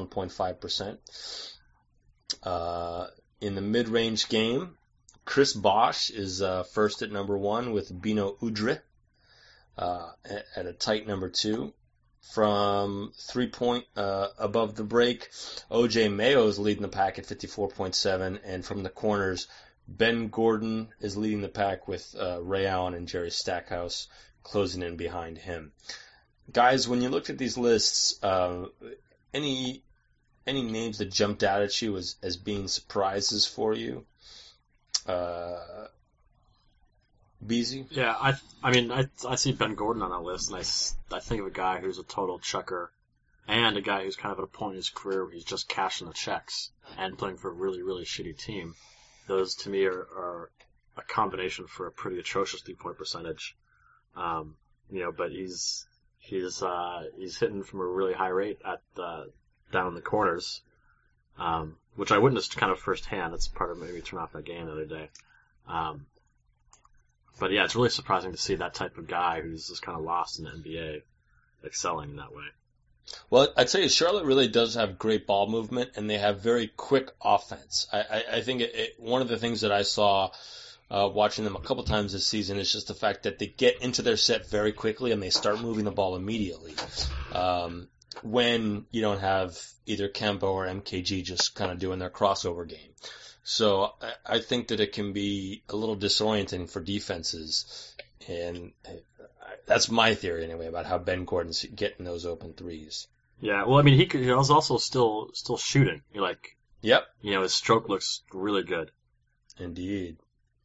61.5%. In the mid-range game, Chris Bosh is first at number 1 with Bino Udrih at a tight number 2. From 3-point above the break, O.J. Mayo is leading the pack at 54.7, and from the corners, Ben Gordon is leading the pack with Ray Allen and Jerry Stackhouse closing in behind him. Guys, when you looked at these lists, any names that jumped out at you as being surprises for you? Beezy? Yeah, I see Ben Gordon on that list, and I think of a guy who's a total chucker, and a guy who's kind of at a point in his career where he's just cashing the checks and playing for a really, really shitty team. Those, to me, are a combination for a pretty atrocious 3-point percentage. But he's hitting from a really high rate at down in the corners, which I witnessed kind of firsthand. That's part of maybe turn off that game the other day. But yeah, it's really surprising to see that type of guy who's just kind of lost in the NBA excelling in that way. Well, I'd say Charlotte really does have great ball movement, and they have very quick offense. I think one of the things that I saw watching them a couple times this season is just the fact that they get into their set very quickly and they start moving the ball immediately. When you don't have either Kemba or MKG just kind of doing their crossover game. So I think that it can be a little disorienting for defenses, and that's my theory anyway about how Ben Gordon's getting those open threes. Yeah, well, I mean, he was also still shooting. Yep. His stroke looks really good. Indeed.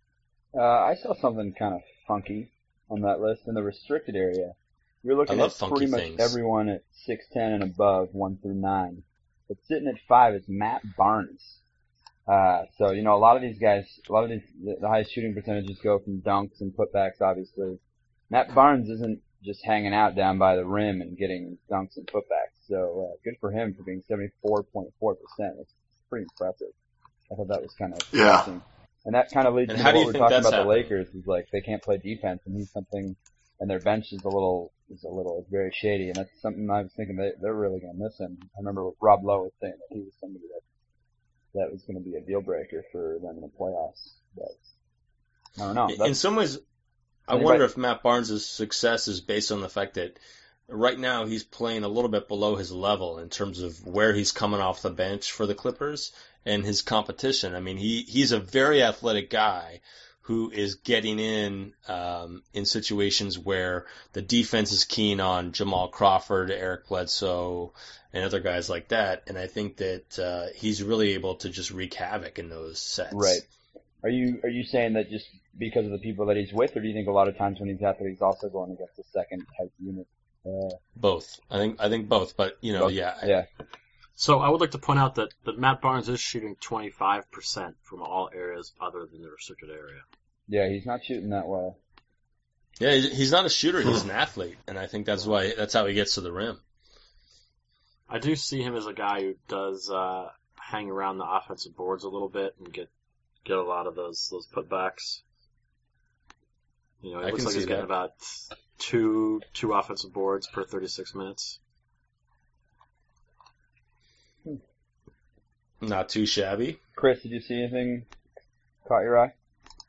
I saw something kind of funky on that list in the restricted area. You're looking at pretty much everyone at 6'10" and above, 1 through 9. But sitting at 5 is Matt Barnes. So, a lot of these guys, the highest shooting percentages go from dunks and putbacks, obviously. Matt Barnes isn't just hanging out down by the rim and getting dunks and putbacks. So, good for him for being 74.4%. It's pretty impressive. I thought that was kind of interesting. And that kind of leads to what we're talking about the Lakers, is like they can't play defense, and he's something, and their bench is very shady, and that's something I was thinking they're really going to miss him. I remember Rob Lowe was saying that he was somebody that was going to be a deal breaker for them in the playoffs. But I don't know. In some ways, I wonder if Matt Barnes' success is based on the fact that right now he's playing a little bit below his level in terms of where he's coming off the bench for the Clippers and his competition. I mean, he's a very athletic guy who is getting in situations where the defense is keen on Jamal Crawford, Eric Bledsoe, and other guys like that. And I think that he's really able to just wreak havoc in those sets. Right. Are you saying that just because of the people that he's with, or do you think a lot of times when he's out there, he's also going against a second type unit? Both. I think both. But both. Yeah. So I would like to point out that Matt Barnes is shooting 25% from all areas other than the restricted area. Yeah, he's not shooting that well. Yeah, he's not a shooter. He's an athlete, and I think that's how he gets to the rim. I do see him as a guy who does hang around the offensive boards a little bit and get a lot of those putbacks. It looks like he's getting about two offensive boards per 36 minutes. Not too shabby. Chris, did you see anything caught your eye?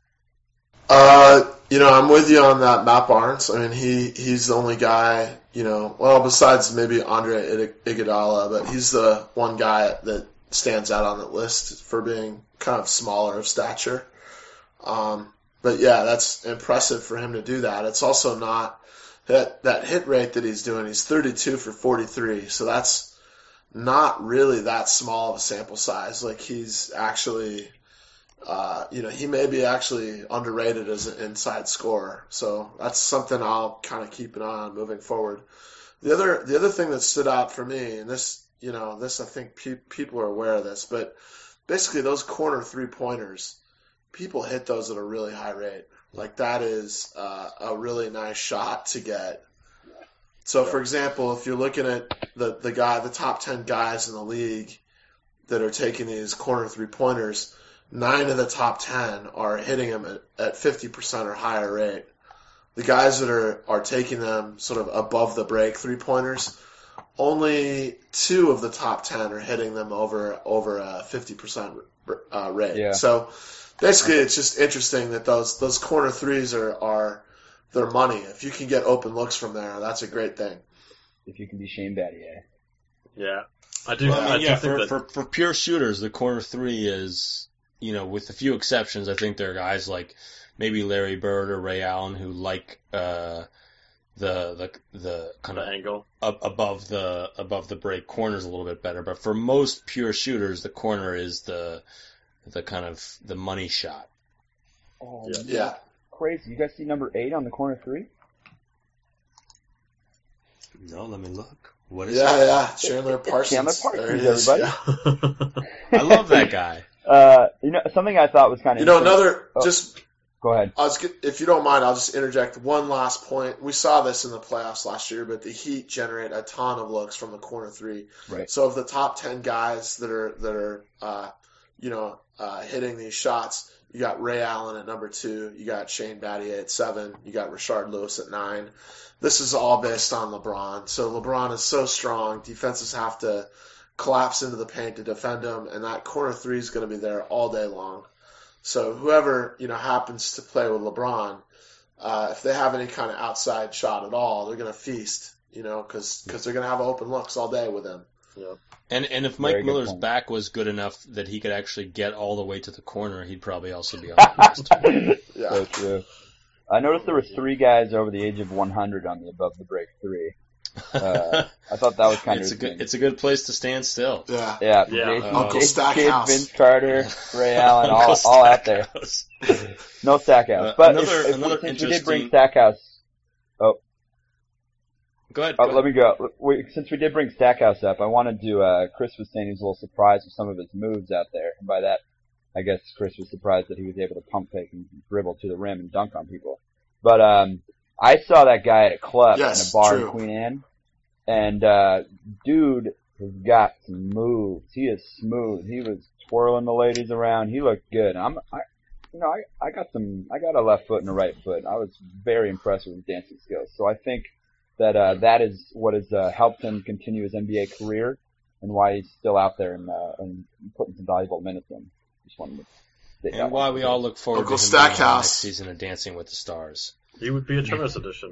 I'm with you on that. Matt Barnes. I mean, he's the only guy, besides maybe Andre Iguodala, but he's the one guy that stands out on the list for being kind of smaller of stature. But yeah, that's impressive for him to do that. It's also not that hit rate that he's doing. He's 32 for 43, so that's not really that small of a sample size. Like, he's actually, he may be actually underrated as an inside scorer. So that's something I'll kind of keep an eye on moving forward. The other thing that stood out for me, and this I think people are aware of this, but basically those corner 3-pointers, people hit those at a really high rate. Like, that is a really nice shot to get. So, for example, if you're looking at the top 10 guys in the league that are taking these corner 3-pointers, 9 of the top 10 are hitting them at 50% or higher rate. The guys that are taking them sort of above the break 3-pointers, only 2 of the top 10 are hitting them over a 50% rate. Yeah. So basically, it's just interesting that those corner threes are their money. If you can get open looks from there, that's a great thing. If you can be Shane Battier. Yeah, I do. Well, I mean, think for pure shooters, the corner 3 is, with a few exceptions, I think there are guys like maybe Larry Bird or Ray Allen who like the kind of angle above the break corners a little bit better. But for most pure shooters, the corner is the kind of the money shot. Oh, yeah. Crazy. You guys see number 8 on the corner 3? No, let me look. What is it? Yeah. Chandler Parsons. Chandler Parsons, there it is. everybody. Yeah. I love that guy. Something I thought was kind of Go ahead. If you don't mind, I'll just interject one last point. We saw this in the playoffs last year, but the Heat generate a ton of looks from the corner 3. Right. So of the top 10 guys that are hitting these shots, you got Ray Allen at number 2, you got Shane Battier at 7, you got Rashard Lewis at 9. This is all based on LeBron. So LeBron is so strong, defenses have to collapse into the paint to defend him, and that corner 3 is going to be there all day long. So whoever happens to play with LeBron, if they have any kind of outside shot at all, they're going to feast, because they're going to have open looks all day with him. Yeah. And if Mike Miller's back was good enough that he could actually get all the way to the corner, he'd probably also be on the list. Yeah. So true. I noticed there were 3 guys over the age of 100 on the above the break 3. I thought that was kind of it's a good place to stand still. Yeah. Yeah. Uncle Jason Stackhouse. Kidd, Vince Carter, Ray Allen, all out there. No Stackhouse. But since we did bring Stackhouse. Go ahead. Let me go. Since we did bring Stackhouse up, I wanted to. Chris was saying he was a little surprised with some of his moves out there, and by that, I guess Chris was surprised that he was able to pump fake and dribble to the rim and dunk on people. But I saw that guy at a club in a bar in Queen Anne, and dude has got some moves. He is smooth. He was twirling the ladies around. He looked good. I got a left foot and a right foot. I was very impressed with his dancing skills. So I think that that is what has helped him continue his NBA career and why he's still out there and putting some valuable minutes in. Just wanted to state that and why we all look forward Uncle to him being on the Stackhouse. next season of Dancing with the Stars. He would be a Turner's edition.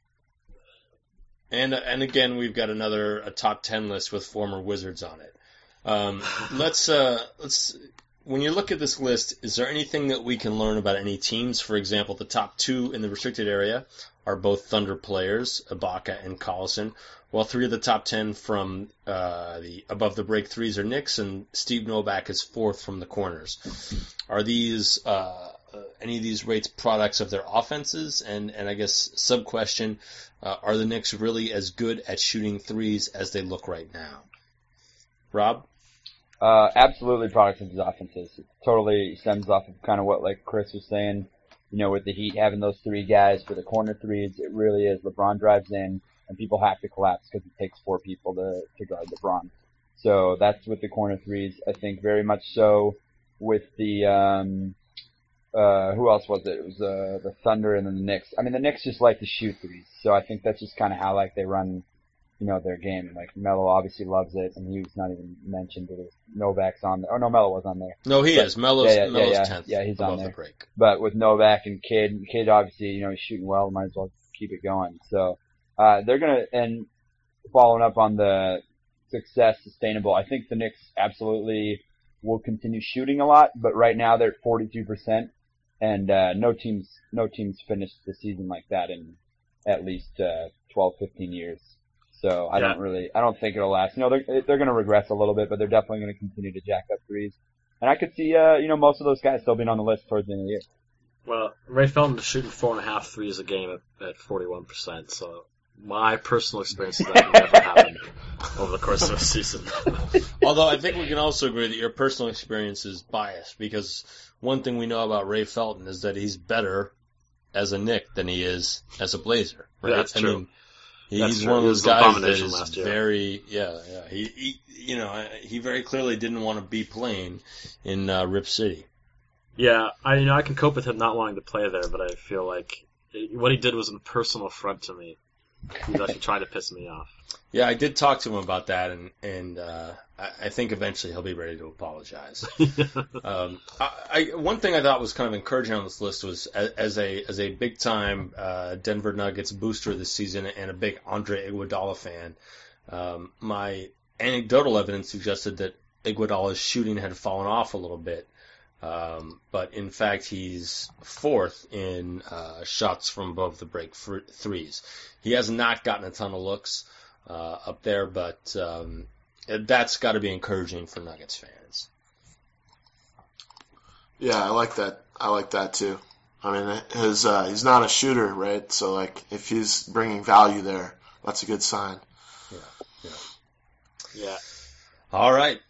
And again, we've got a top 10 list with former Wizards on it. Let's when you look at this list, is there anything that we can learn about any teams? For example, the top 2 in the restricted area are both Thunder players, Ibaka and Collison, while 3 of the top 10 from the above the break 3s are Knicks, and Steve Novak is 4th from the corners. Are these any of these rates products of their offenses? And I guess sub-question, are the Knicks really as good at shooting threes as they look right now? Rob? Absolutely products of his offenses. It totally stems off of kind of what like Chris was saying, with the Heat having those 3 guys for the corner threes. It really is. LeBron drives in and people have to collapse because it takes 4 people to guard LeBron. So that's with the corner threes. I think very much so with the who else was it? It was the Thunder and then the Knicks. I mean, the Knicks just like to shoot threes, so I think that's just kind of how they run their game. Like Melo obviously loves it, and he was not even mentioned. It was Novak's on there. Oh no, Melo was on there. No, he is. Melo's 10th. Yeah, he's on above there. the break. But with Novak and Kidd obviously, he's shooting well. Might as well keep it going. So they're gonna, and following up on the success sustainable, I think the Knicks absolutely will continue shooting a lot. But right now they're at 42%, and no teams finished the season like that in at least 12, 15 years. So I don't think it'll last. They're going to regress a little bit, but they're definitely going to continue to jack up threes. And I could see, most of those guys still being on the list towards the end of the year. Well, Ray Felton is shooting 4.5 threes a game at 41%. So my personal experience is that can never happen over the course of a season. Although I think we can also agree that your personal experience is biased, because one thing we know about Ray Felton is that he's better as a Knick than he is as a Blazer. Right? Yeah, that's true. I mean, he's one of those guys that is very, he very clearly didn't want to be playing in Rip City. Yeah, I can cope with him not wanting to play there, but I feel like what he did was a personal affront to me. He was actually trying to piss me off. Yeah, I did talk to him about that, and I think eventually he'll be ready to apologize. One thing I thought was kind of encouraging on this list was, as a big time Denver Nuggets booster this season and a big Andre Iguodala fan, my anecdotal evidence suggested that Iguodala's shooting had fallen off a little bit. But in fact, he's fourth in shots from above the break for threes. He has not gotten a ton of looks up there, but that's got to be encouraging for Nuggets fans. Yeah, I like that. I like that too. I mean, he's not a shooter, right? So like, if he's bringing value there, that's a good sign. Yeah. All right.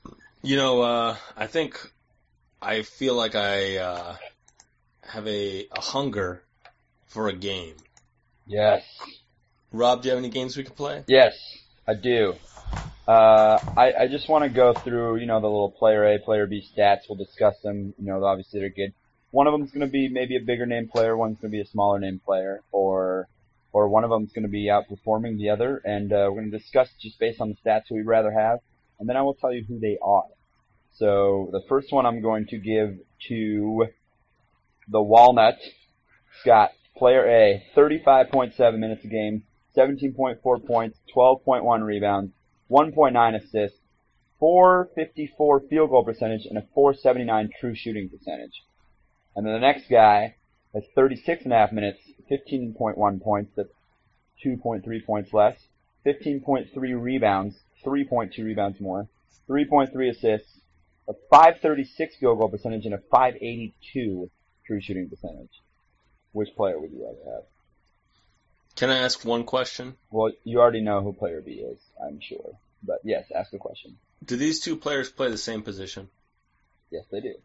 I feel like I have a hunger for a game. Yes. Rob, do you have any games we can play? Yes, I do. I just want to go through, the little player A, player B stats. We'll discuss them. Obviously they're good. One of them's going to be maybe a bigger name player. One's going to be a smaller name player, or one of them's going to be outperforming the other. And we're going to discuss just based on the stats who we'd rather have, and then I will tell you who they are. So the first one I'm going to give to the Walnut. Scott, player A, 35.7 minutes a game, 17.4 points, 12.1 rebounds, 1.9 assists, 454 field goal percentage, and a 479 true shooting percentage. And then the next guy has 36.5 minutes, 15.1 points, that's 2.3 points less, 15.3 rebounds, 3.2 rebounds more, 3.3 assists, a 536 field goal percentage, and a 582 true shooting percentage. Which player would you rather have? Can I ask one question? Well, you already know who player B is, I'm sure. But yes, ask a question. Do these two players play the same position? Yes, they do.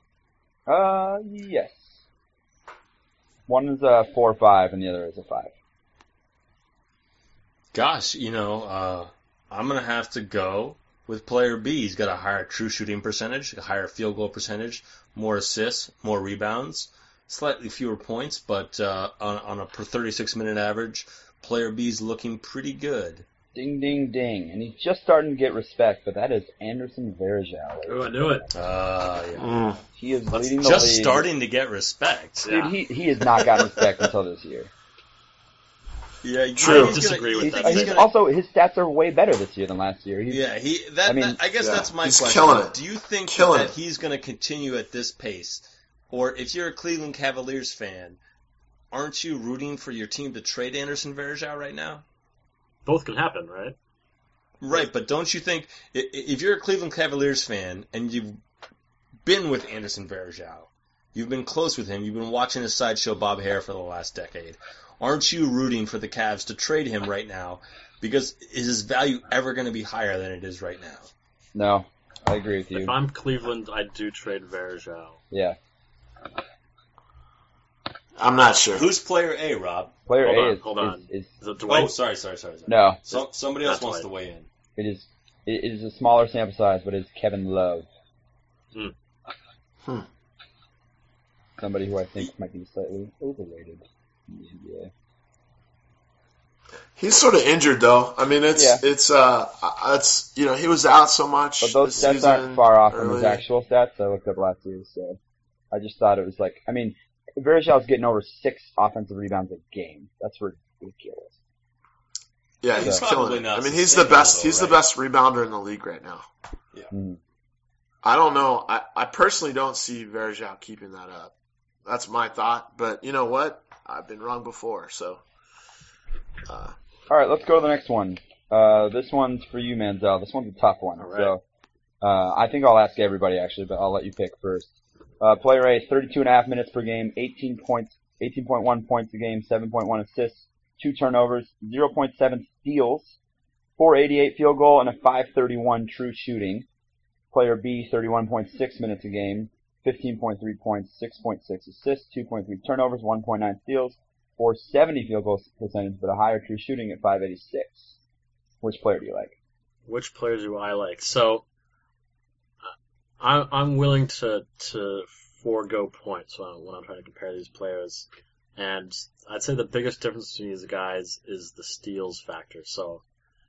Yes. One is a 4-5 and the other is a 5. Gosh, I'm going to have to go with player B. He's got a higher true shooting percentage, a higher field goal percentage, more assists, more rebounds, slightly fewer points, but on a per 36-minute average, player B's looking pretty good. Ding, ding, ding. And he's just starting to get respect, but that is Anderson Varejao. Oh, I knew it. Yeah. He is leading the just league. starting to get respect. Dude, he has not gotten respect until this year. Yeah, true. I disagree with that. Also, his stats are way better this year than last year. I guess that's my he's question. Killing it. Do you think Killing that it. he's going to continue at this pace? Or if you're a Cleveland Cavaliers fan, aren't you rooting for your team to trade Anderson Varejao right now? Both can happen, right? Right, but don't you think, if you're a Cleveland Cavaliers fan and you've been with Anderson Varejao, you've been close with him, you've been watching his sideshow Bob Hare for the last decade, aren't you rooting for the Cavs to trade him right now? Because is his value ever going to be higher than it is right now? No, I agree with you. If I'm Cleveland, I do trade Varejao. Yeah. I'm not sure. Who's player A, Rob? Player A Hold on. is Is it Dwight? Oh, sorry. no. Somebody else That's wants Dwight. to weigh in. It is a smaller sample size, but it's Kevin Love. Somebody who I think might be slightly overrated in the NBA. He's sort of injured though. I mean, it's he was out so much. But those stats aren't far off from his actual stats. I looked up last year, so I just thought it was like, I mean, Varejão's getting over 6 offensive rebounds a game. That's ridiculous. Yeah, he's killing it. I mean, he's the best. He's the best rebounder in the league right now. Yeah. Mm-hmm. I don't know. I personally don't see Varejão keeping that up. That's my thought. But you know what? I've been wrong before. So. All right, let's go to the next one. This one's for you, Manziel. This one's a tough one. All right. So, I think I'll ask everybody actually, but I'll let you pick first. Player A, 32.5 minutes per game, 18 points, 18.1 points a game, 7.1 assists, 2 turnovers, 0.7 steals, 488 field goal, and a 531 true shooting. Player B, 31.6 minutes a game, 15.3 points, 6.6 assists, 2.3 turnovers, 1.9 steals, 470 field goal percentage, but a higher true shooting at 586. Which player do you like? Which player do I like? So, I'm willing to forego points when I'm trying to compare these players, and I'd say the biggest difference between these guys is the steals factor. So,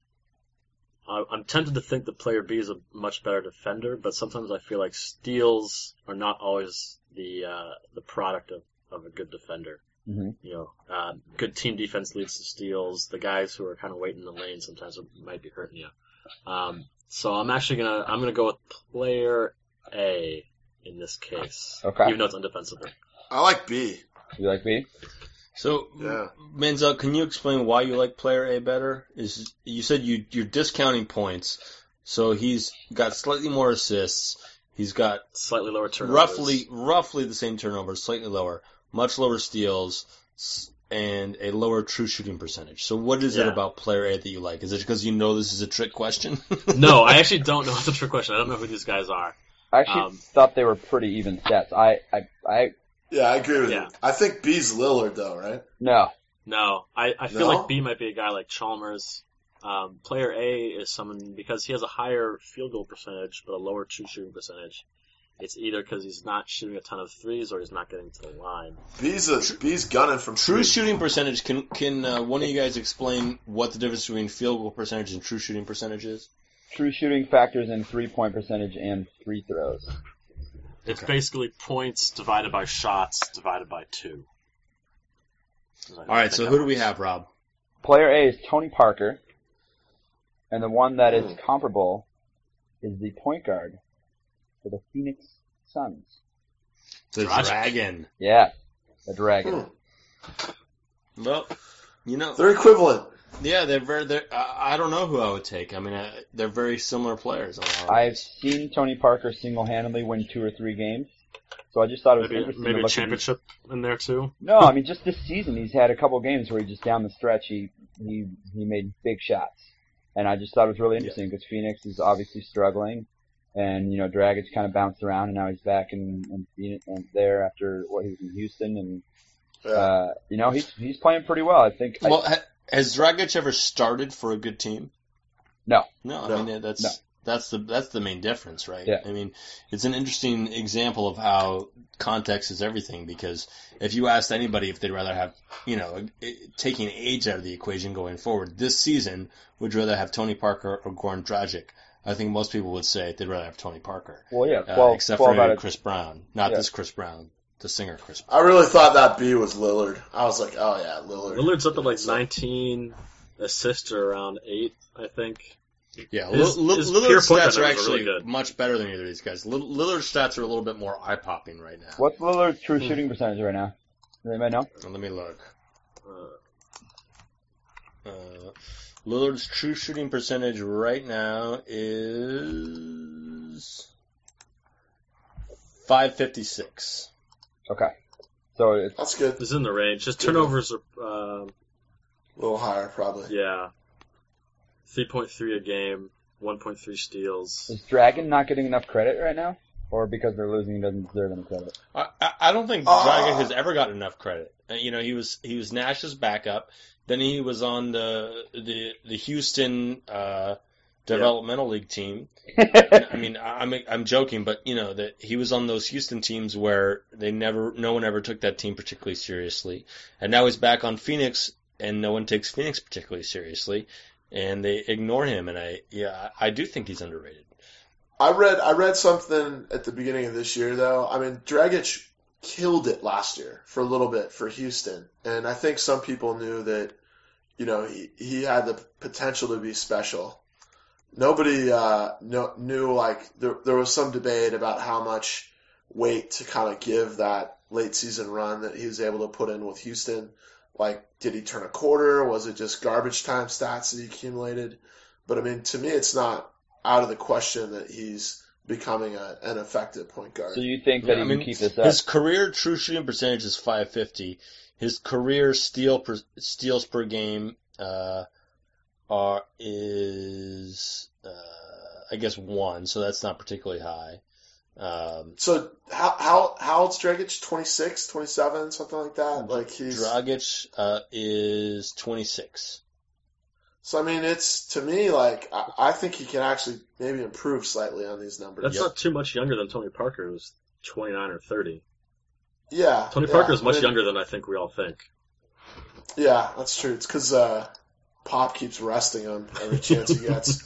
I'm tempted to think that player B is a much better defender, but sometimes I feel like steals are not always the product of a good defender. Mm-hmm. You know, good team defense leads to steals. The guys who are kind of waiting in the lane sometimes might be hurting you. So I'm gonna go with player A in this case. Okay. Even though it's undefensible. I like B. You like B? So, Yeah. Manziel, can you explain why you like player A better? You said you're discounting points, so he's got slightly more assists. He's got Slightly lower turnovers. roughly the same turnovers, slightly lower, much lower steals, and a lower true shooting percentage. So what is it Yeah. about player A that you like? Is it because you know this is a trick question? No, I actually don't know. It's a trick question. I don't know who these guys are. I actually thought they were pretty even stats. Yeah, I agree with Yeah. you. I think B's Lillard though, right? No. No, I feel No? like B might be a guy like Chalmers. Player A is someone, because he has a higher field goal percentage but a lower true shooting percentage. It's either because he's not shooting a ton of threes or he's not getting to the line. B's gunning from True three. shooting percentage, can one of you guys explain what the difference between field goal percentage and true shooting percentage is? True shooting factors in 3-point percentage and free throws. It's Okay. basically points divided by shots divided by 2. All right, so who do we have, Rob? Player A is Tony Parker, and the one that is comparable is the point guard for the Phoenix Suns. The Dragon. Yeah, the Dragon. Well, They're equivalent. yeah, I don't know who I would take. I mean, they're very similar players. I've seen Tony Parker single-handedly win 2 or 3 games, so I just thought it was interesting Maybe to a look championship in there too. No, I mean just this season he's had a couple games where he just down the stretch he made big shots, and I just thought it was really interesting because Phoenix is obviously struggling, and Dragic's kind of bounced around, and now he's back in Phoenix and there after what he was in Houston, and he's playing pretty well. I think. Well, has Dragic ever started for a good team? No. I mean that's the main difference, right? Yeah. I mean, it's an interesting example of how context is everything, because if you asked anybody if they'd rather have, taking age out of the equation going forward this season, would you rather have Tony Parker or Goran Dragic? I think most people would say they'd rather have Tony Parker. Well, yeah, 12, except 12 for out of Chris Brown. Not this Chris Brown, the singer Chris Brown. I really thought that B was Lillard. I was like, oh yeah, Lillard. Lillard's up at like 19 assists or around 8, I think. Yeah, His Lillard's pure point stats are numbers are actually really good. much better than either of these guys. Lillard's stats are a little bit more eye-popping right now. What's Lillard's true shooting percentage right now? Does anybody know? Let me look. Lillard's true shooting percentage right now is 556. Okay, so That's good. It's in the range. His turnovers are, A little higher, probably. 3.3 a game, 1.3 steals. is Dragon not getting enough credit right now, or because they're losing he doesn't deserve any credit? I don't think Dragic has ever gotten enough credit. He was Nash's backup. Then he was on the Houston developmental league team. I mean, I'm joking, but that he was on those Houston teams where no one ever took that team particularly seriously. And now he's back on Phoenix, and no one takes Phoenix particularly seriously, and they ignore him. And I do think he's underrated. I read something at the beginning of this year, though. I mean, Dragic killed it last year for a little bit for Houston, and I think some people knew that, he had the potential to be special. Nobody knew, like, there was some debate about how much weight to kind of give that late season run that he was able to put in with Houston. Like, did he turn a quarter? Was it just garbage time stats that he accumulated? But I mean, to me, it's not out of the question that he's becoming an effective point guard. So you think that he can keep this up? His career true shooting percentage is .550. His career steals per game is I guess 1, so that's not particularly high. So how old's Dragic? 26, 27, something like that? Like Dragic is 26. So I mean, it's, to me, like, I think he can actually maybe improve slightly on these numbers. That's not too much younger than Tony Parker, who's 29 or 30. Yeah. Tony Parker is much younger than I think we all think. Yeah, that's true. It's because Pop keeps resting him every chance he gets.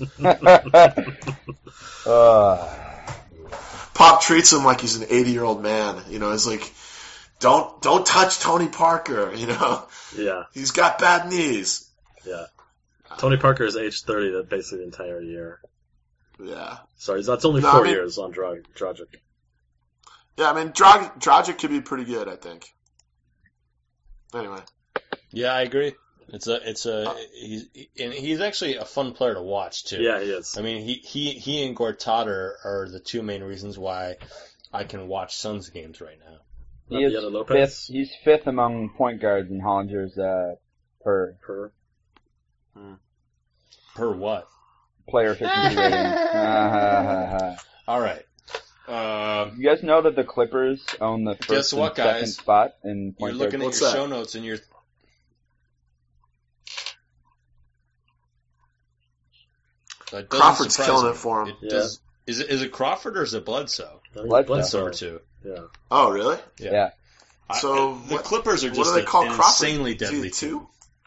Pop treats him like he's an 80-year-old man. He's like, don't touch Tony Parker. Yeah. He's got bad knees. Yeah. Tony Parker is age 30 basically the entire year. Yeah. Sorry, that's only 4 years on Dragic. Yeah, I mean, Dragic could be pretty good, I think. Anyway. Yeah, I agree. He's actually a fun player to watch too. Yeah, he is. I mean, he and Gortat are the two main reasons why I can watch Suns games right now. He's fifth among point guards in Hollinger's per what? Player efficiency rating. All right. You guys know that the Clippers own the first and second spot in point guard? You're looking at your show notes and you're. Crawford's killing it for him. Is it Crawford or is it Bledsoe? Bledsoe. Too. Yeah. Oh, really? Yeah. So the Clippers are just an insanely deadly team.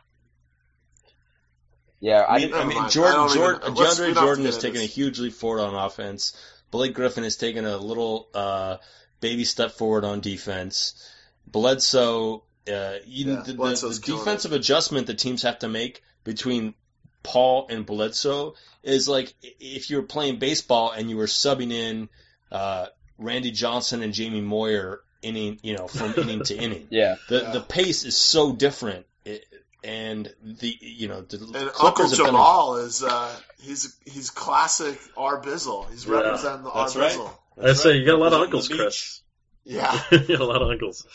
Yeah, DeAndre Jordan has taken a huge leap forward on offense. Blake Griffin has taken a little baby step forward on defense. Bledsoe, the defensive adjustment that teams have to make between Paul and Bledsoe is like if you were playing baseball and you were subbing in Randy Johnson and Jamie Moyer from inning to inning. Yeah. The pace is so different. And the Uncle Jamal is he's classic R Bizzle. He's representing the R Bizzle. Right. I say you got a lot of uncles, Chris. Yeah, you got a lot of uncles.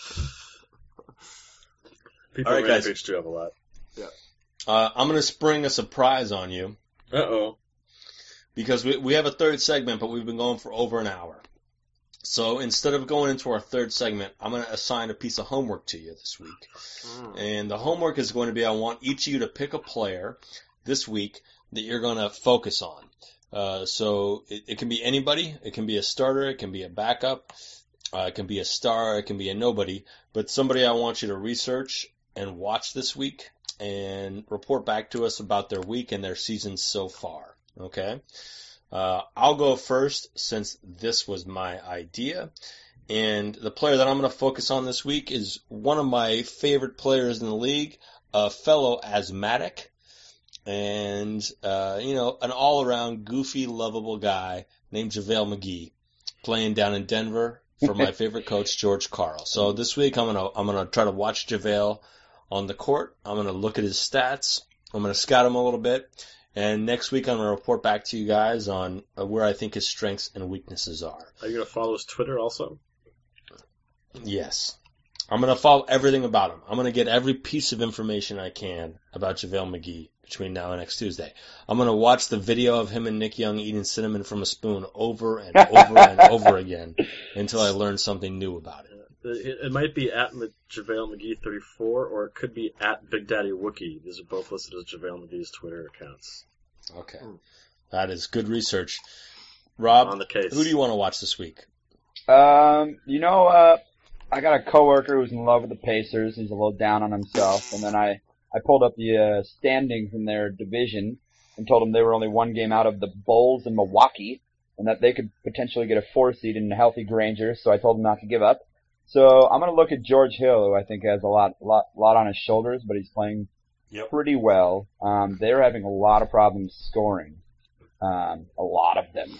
People in Rainy Beach do have a lot. Yeah. I'm going to spring a surprise on you. Uh-oh. Because we have a third segment, but we've been going for over an hour. So instead of going into our third segment, I'm going to assign a piece of homework to you this week. And the homework is going to be I want each of you to pick a player this week that you're going to focus on. So it can be anybody. It can be a starter. It can be a backup. It can be a star. It can be a nobody. But somebody I want you to research and watch this week and report back to us about their week and their season so far. Okay? I'll go first since this was my idea. And the player that I'm going to focus on this week is one of my favorite players in the league, a fellow asthmatic, and, an all-around goofy, lovable guy named JaVale McGee, playing down in Denver for my favorite coach, George Karl. So this week I'm going to try to watch JaVale on the court. I'm going to look at his stats. I'm going to scout him a little bit. And next week I'm going to report back to you guys on where I think his strengths and weaknesses are. Are you going to follow his Twitter also? Yes. I'm going to follow everything about him. I'm going to get every piece of information I can about JaVale McGee between now and next Tuesday. I'm going to watch the video of him and Nick Young eating cinnamon from a spoon over and over and over again until I learn something new about it. It might be at JaVale McGee 34, or it could be at Big Daddy Wookie. These are both listed as JaVale McGee's Twitter accounts. Okay. That is good research. Rob, on the case. Who do you want to watch this week? I got a coworker who's in love with the Pacers. He's a little down on himself. And then I I pulled up the standings in their division and told them they were only one game out of the Bulls and Milwaukee, and that they could potentially get a 4 seed in a healthy Granger. So I told them not to give up. So I'm going to look at George Hill, who I think has a lot on his shoulders, but he's playing pretty well. They're having a lot of problems scoring, a lot of them,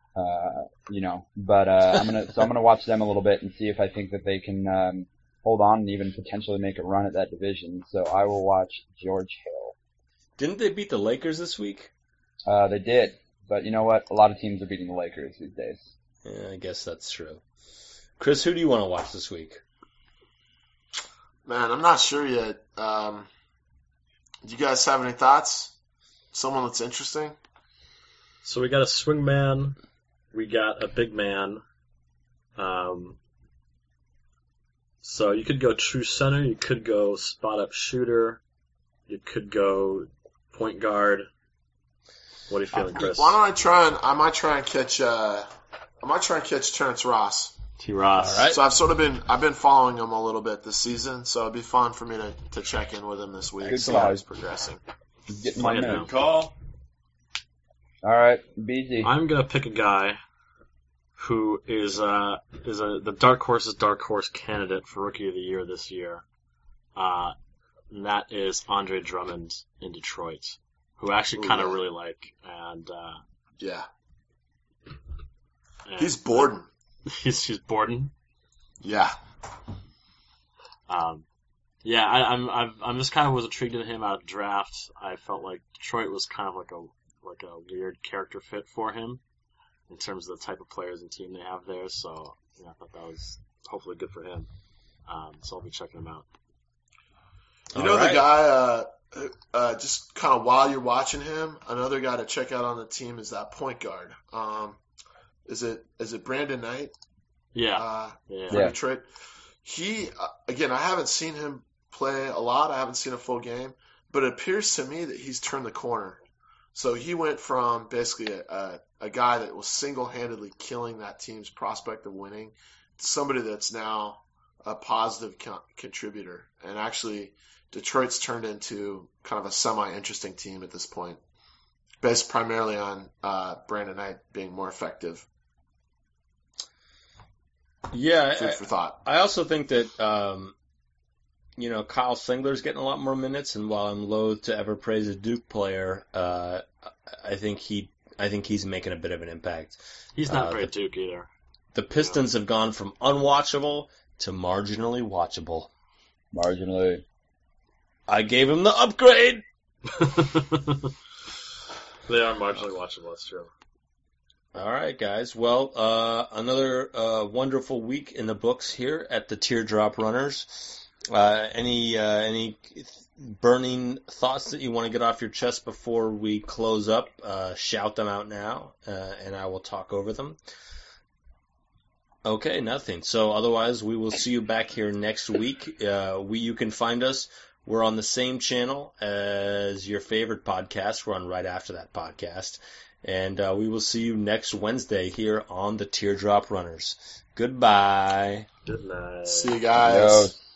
But I'm gonna watch them a little bit and see if I think that they can hold on and even potentially make a run at that division. So I will watch George Hill. Didn't they beat the Lakers this week? They did, but you know what? A lot of teams are beating the Lakers these days. Yeah, I guess that's true. Chris, who do you want to watch this week? Man, I'm not sure yet. Do you guys have any thoughts? Someone that's interesting? So we got a swing man. We got a big man. So you could go true center. You could go spot up shooter. You could go point guard. What are you feeling, Chris? Why don't I might try and catch Terrence Ross. T. Ross. All right. So I've been following him a little bit this season, so it'd be fun for me to check in with him this week. Good See call. how he's progressing. He's getting my Playing man. now. Call. All right, BZ. I'm gonna pick a guy who is the dark horse candidate for Rookie of the Year this year. And that is Andre Drummond in Detroit, who I actually kind of really like. And Yeah. and He's Borden. He's Borden. Yeah. Yeah, I'm just kind of was intrigued in him out of the draft. I felt like Detroit was kind of like a weird character fit for him in terms of the type of players and team they have there. So I thought that was hopefully good for him. So I'll be checking him out. You know the guy, just kind of while you're watching him, another guy to check out on the team is that point guard. Is it Brandon Knight? Yeah. For Detroit. He, again, I haven't seen him play a lot. I haven't seen a full game, but it appears to me that he's turned the corner. So he went from basically a guy that was single-handedly killing that team's prospect of winning to somebody that's now a positive contributor. And actually, Detroit's turned into kind of a semi-interesting team at this point, based primarily on Brandon Knight being more effective. Yeah, Food for thought. I also think that Kyle Singler's getting a lot more minutes, and while I'm loath to ever praise a Duke player, I think he's making a bit of an impact. He's not very Duke either. The Pistons have gone from unwatchable to marginally watchable. Marginally. I gave him the upgrade. They are marginally watchable. That's true. All right, guys. Well, another wonderful week in the books here at the Teardrop Runners. Any burning thoughts that you want to get off your chest before we close up? Shout them out now, and I will talk over them. Okay, nothing. So otherwise, we will see you back here next week. You can find us. We're on the same channel as your favorite podcast. We're on right after that podcast. And we will see you next Wednesday here on the Teardrop Runners. Goodbye. Good night. See you guys. Yo.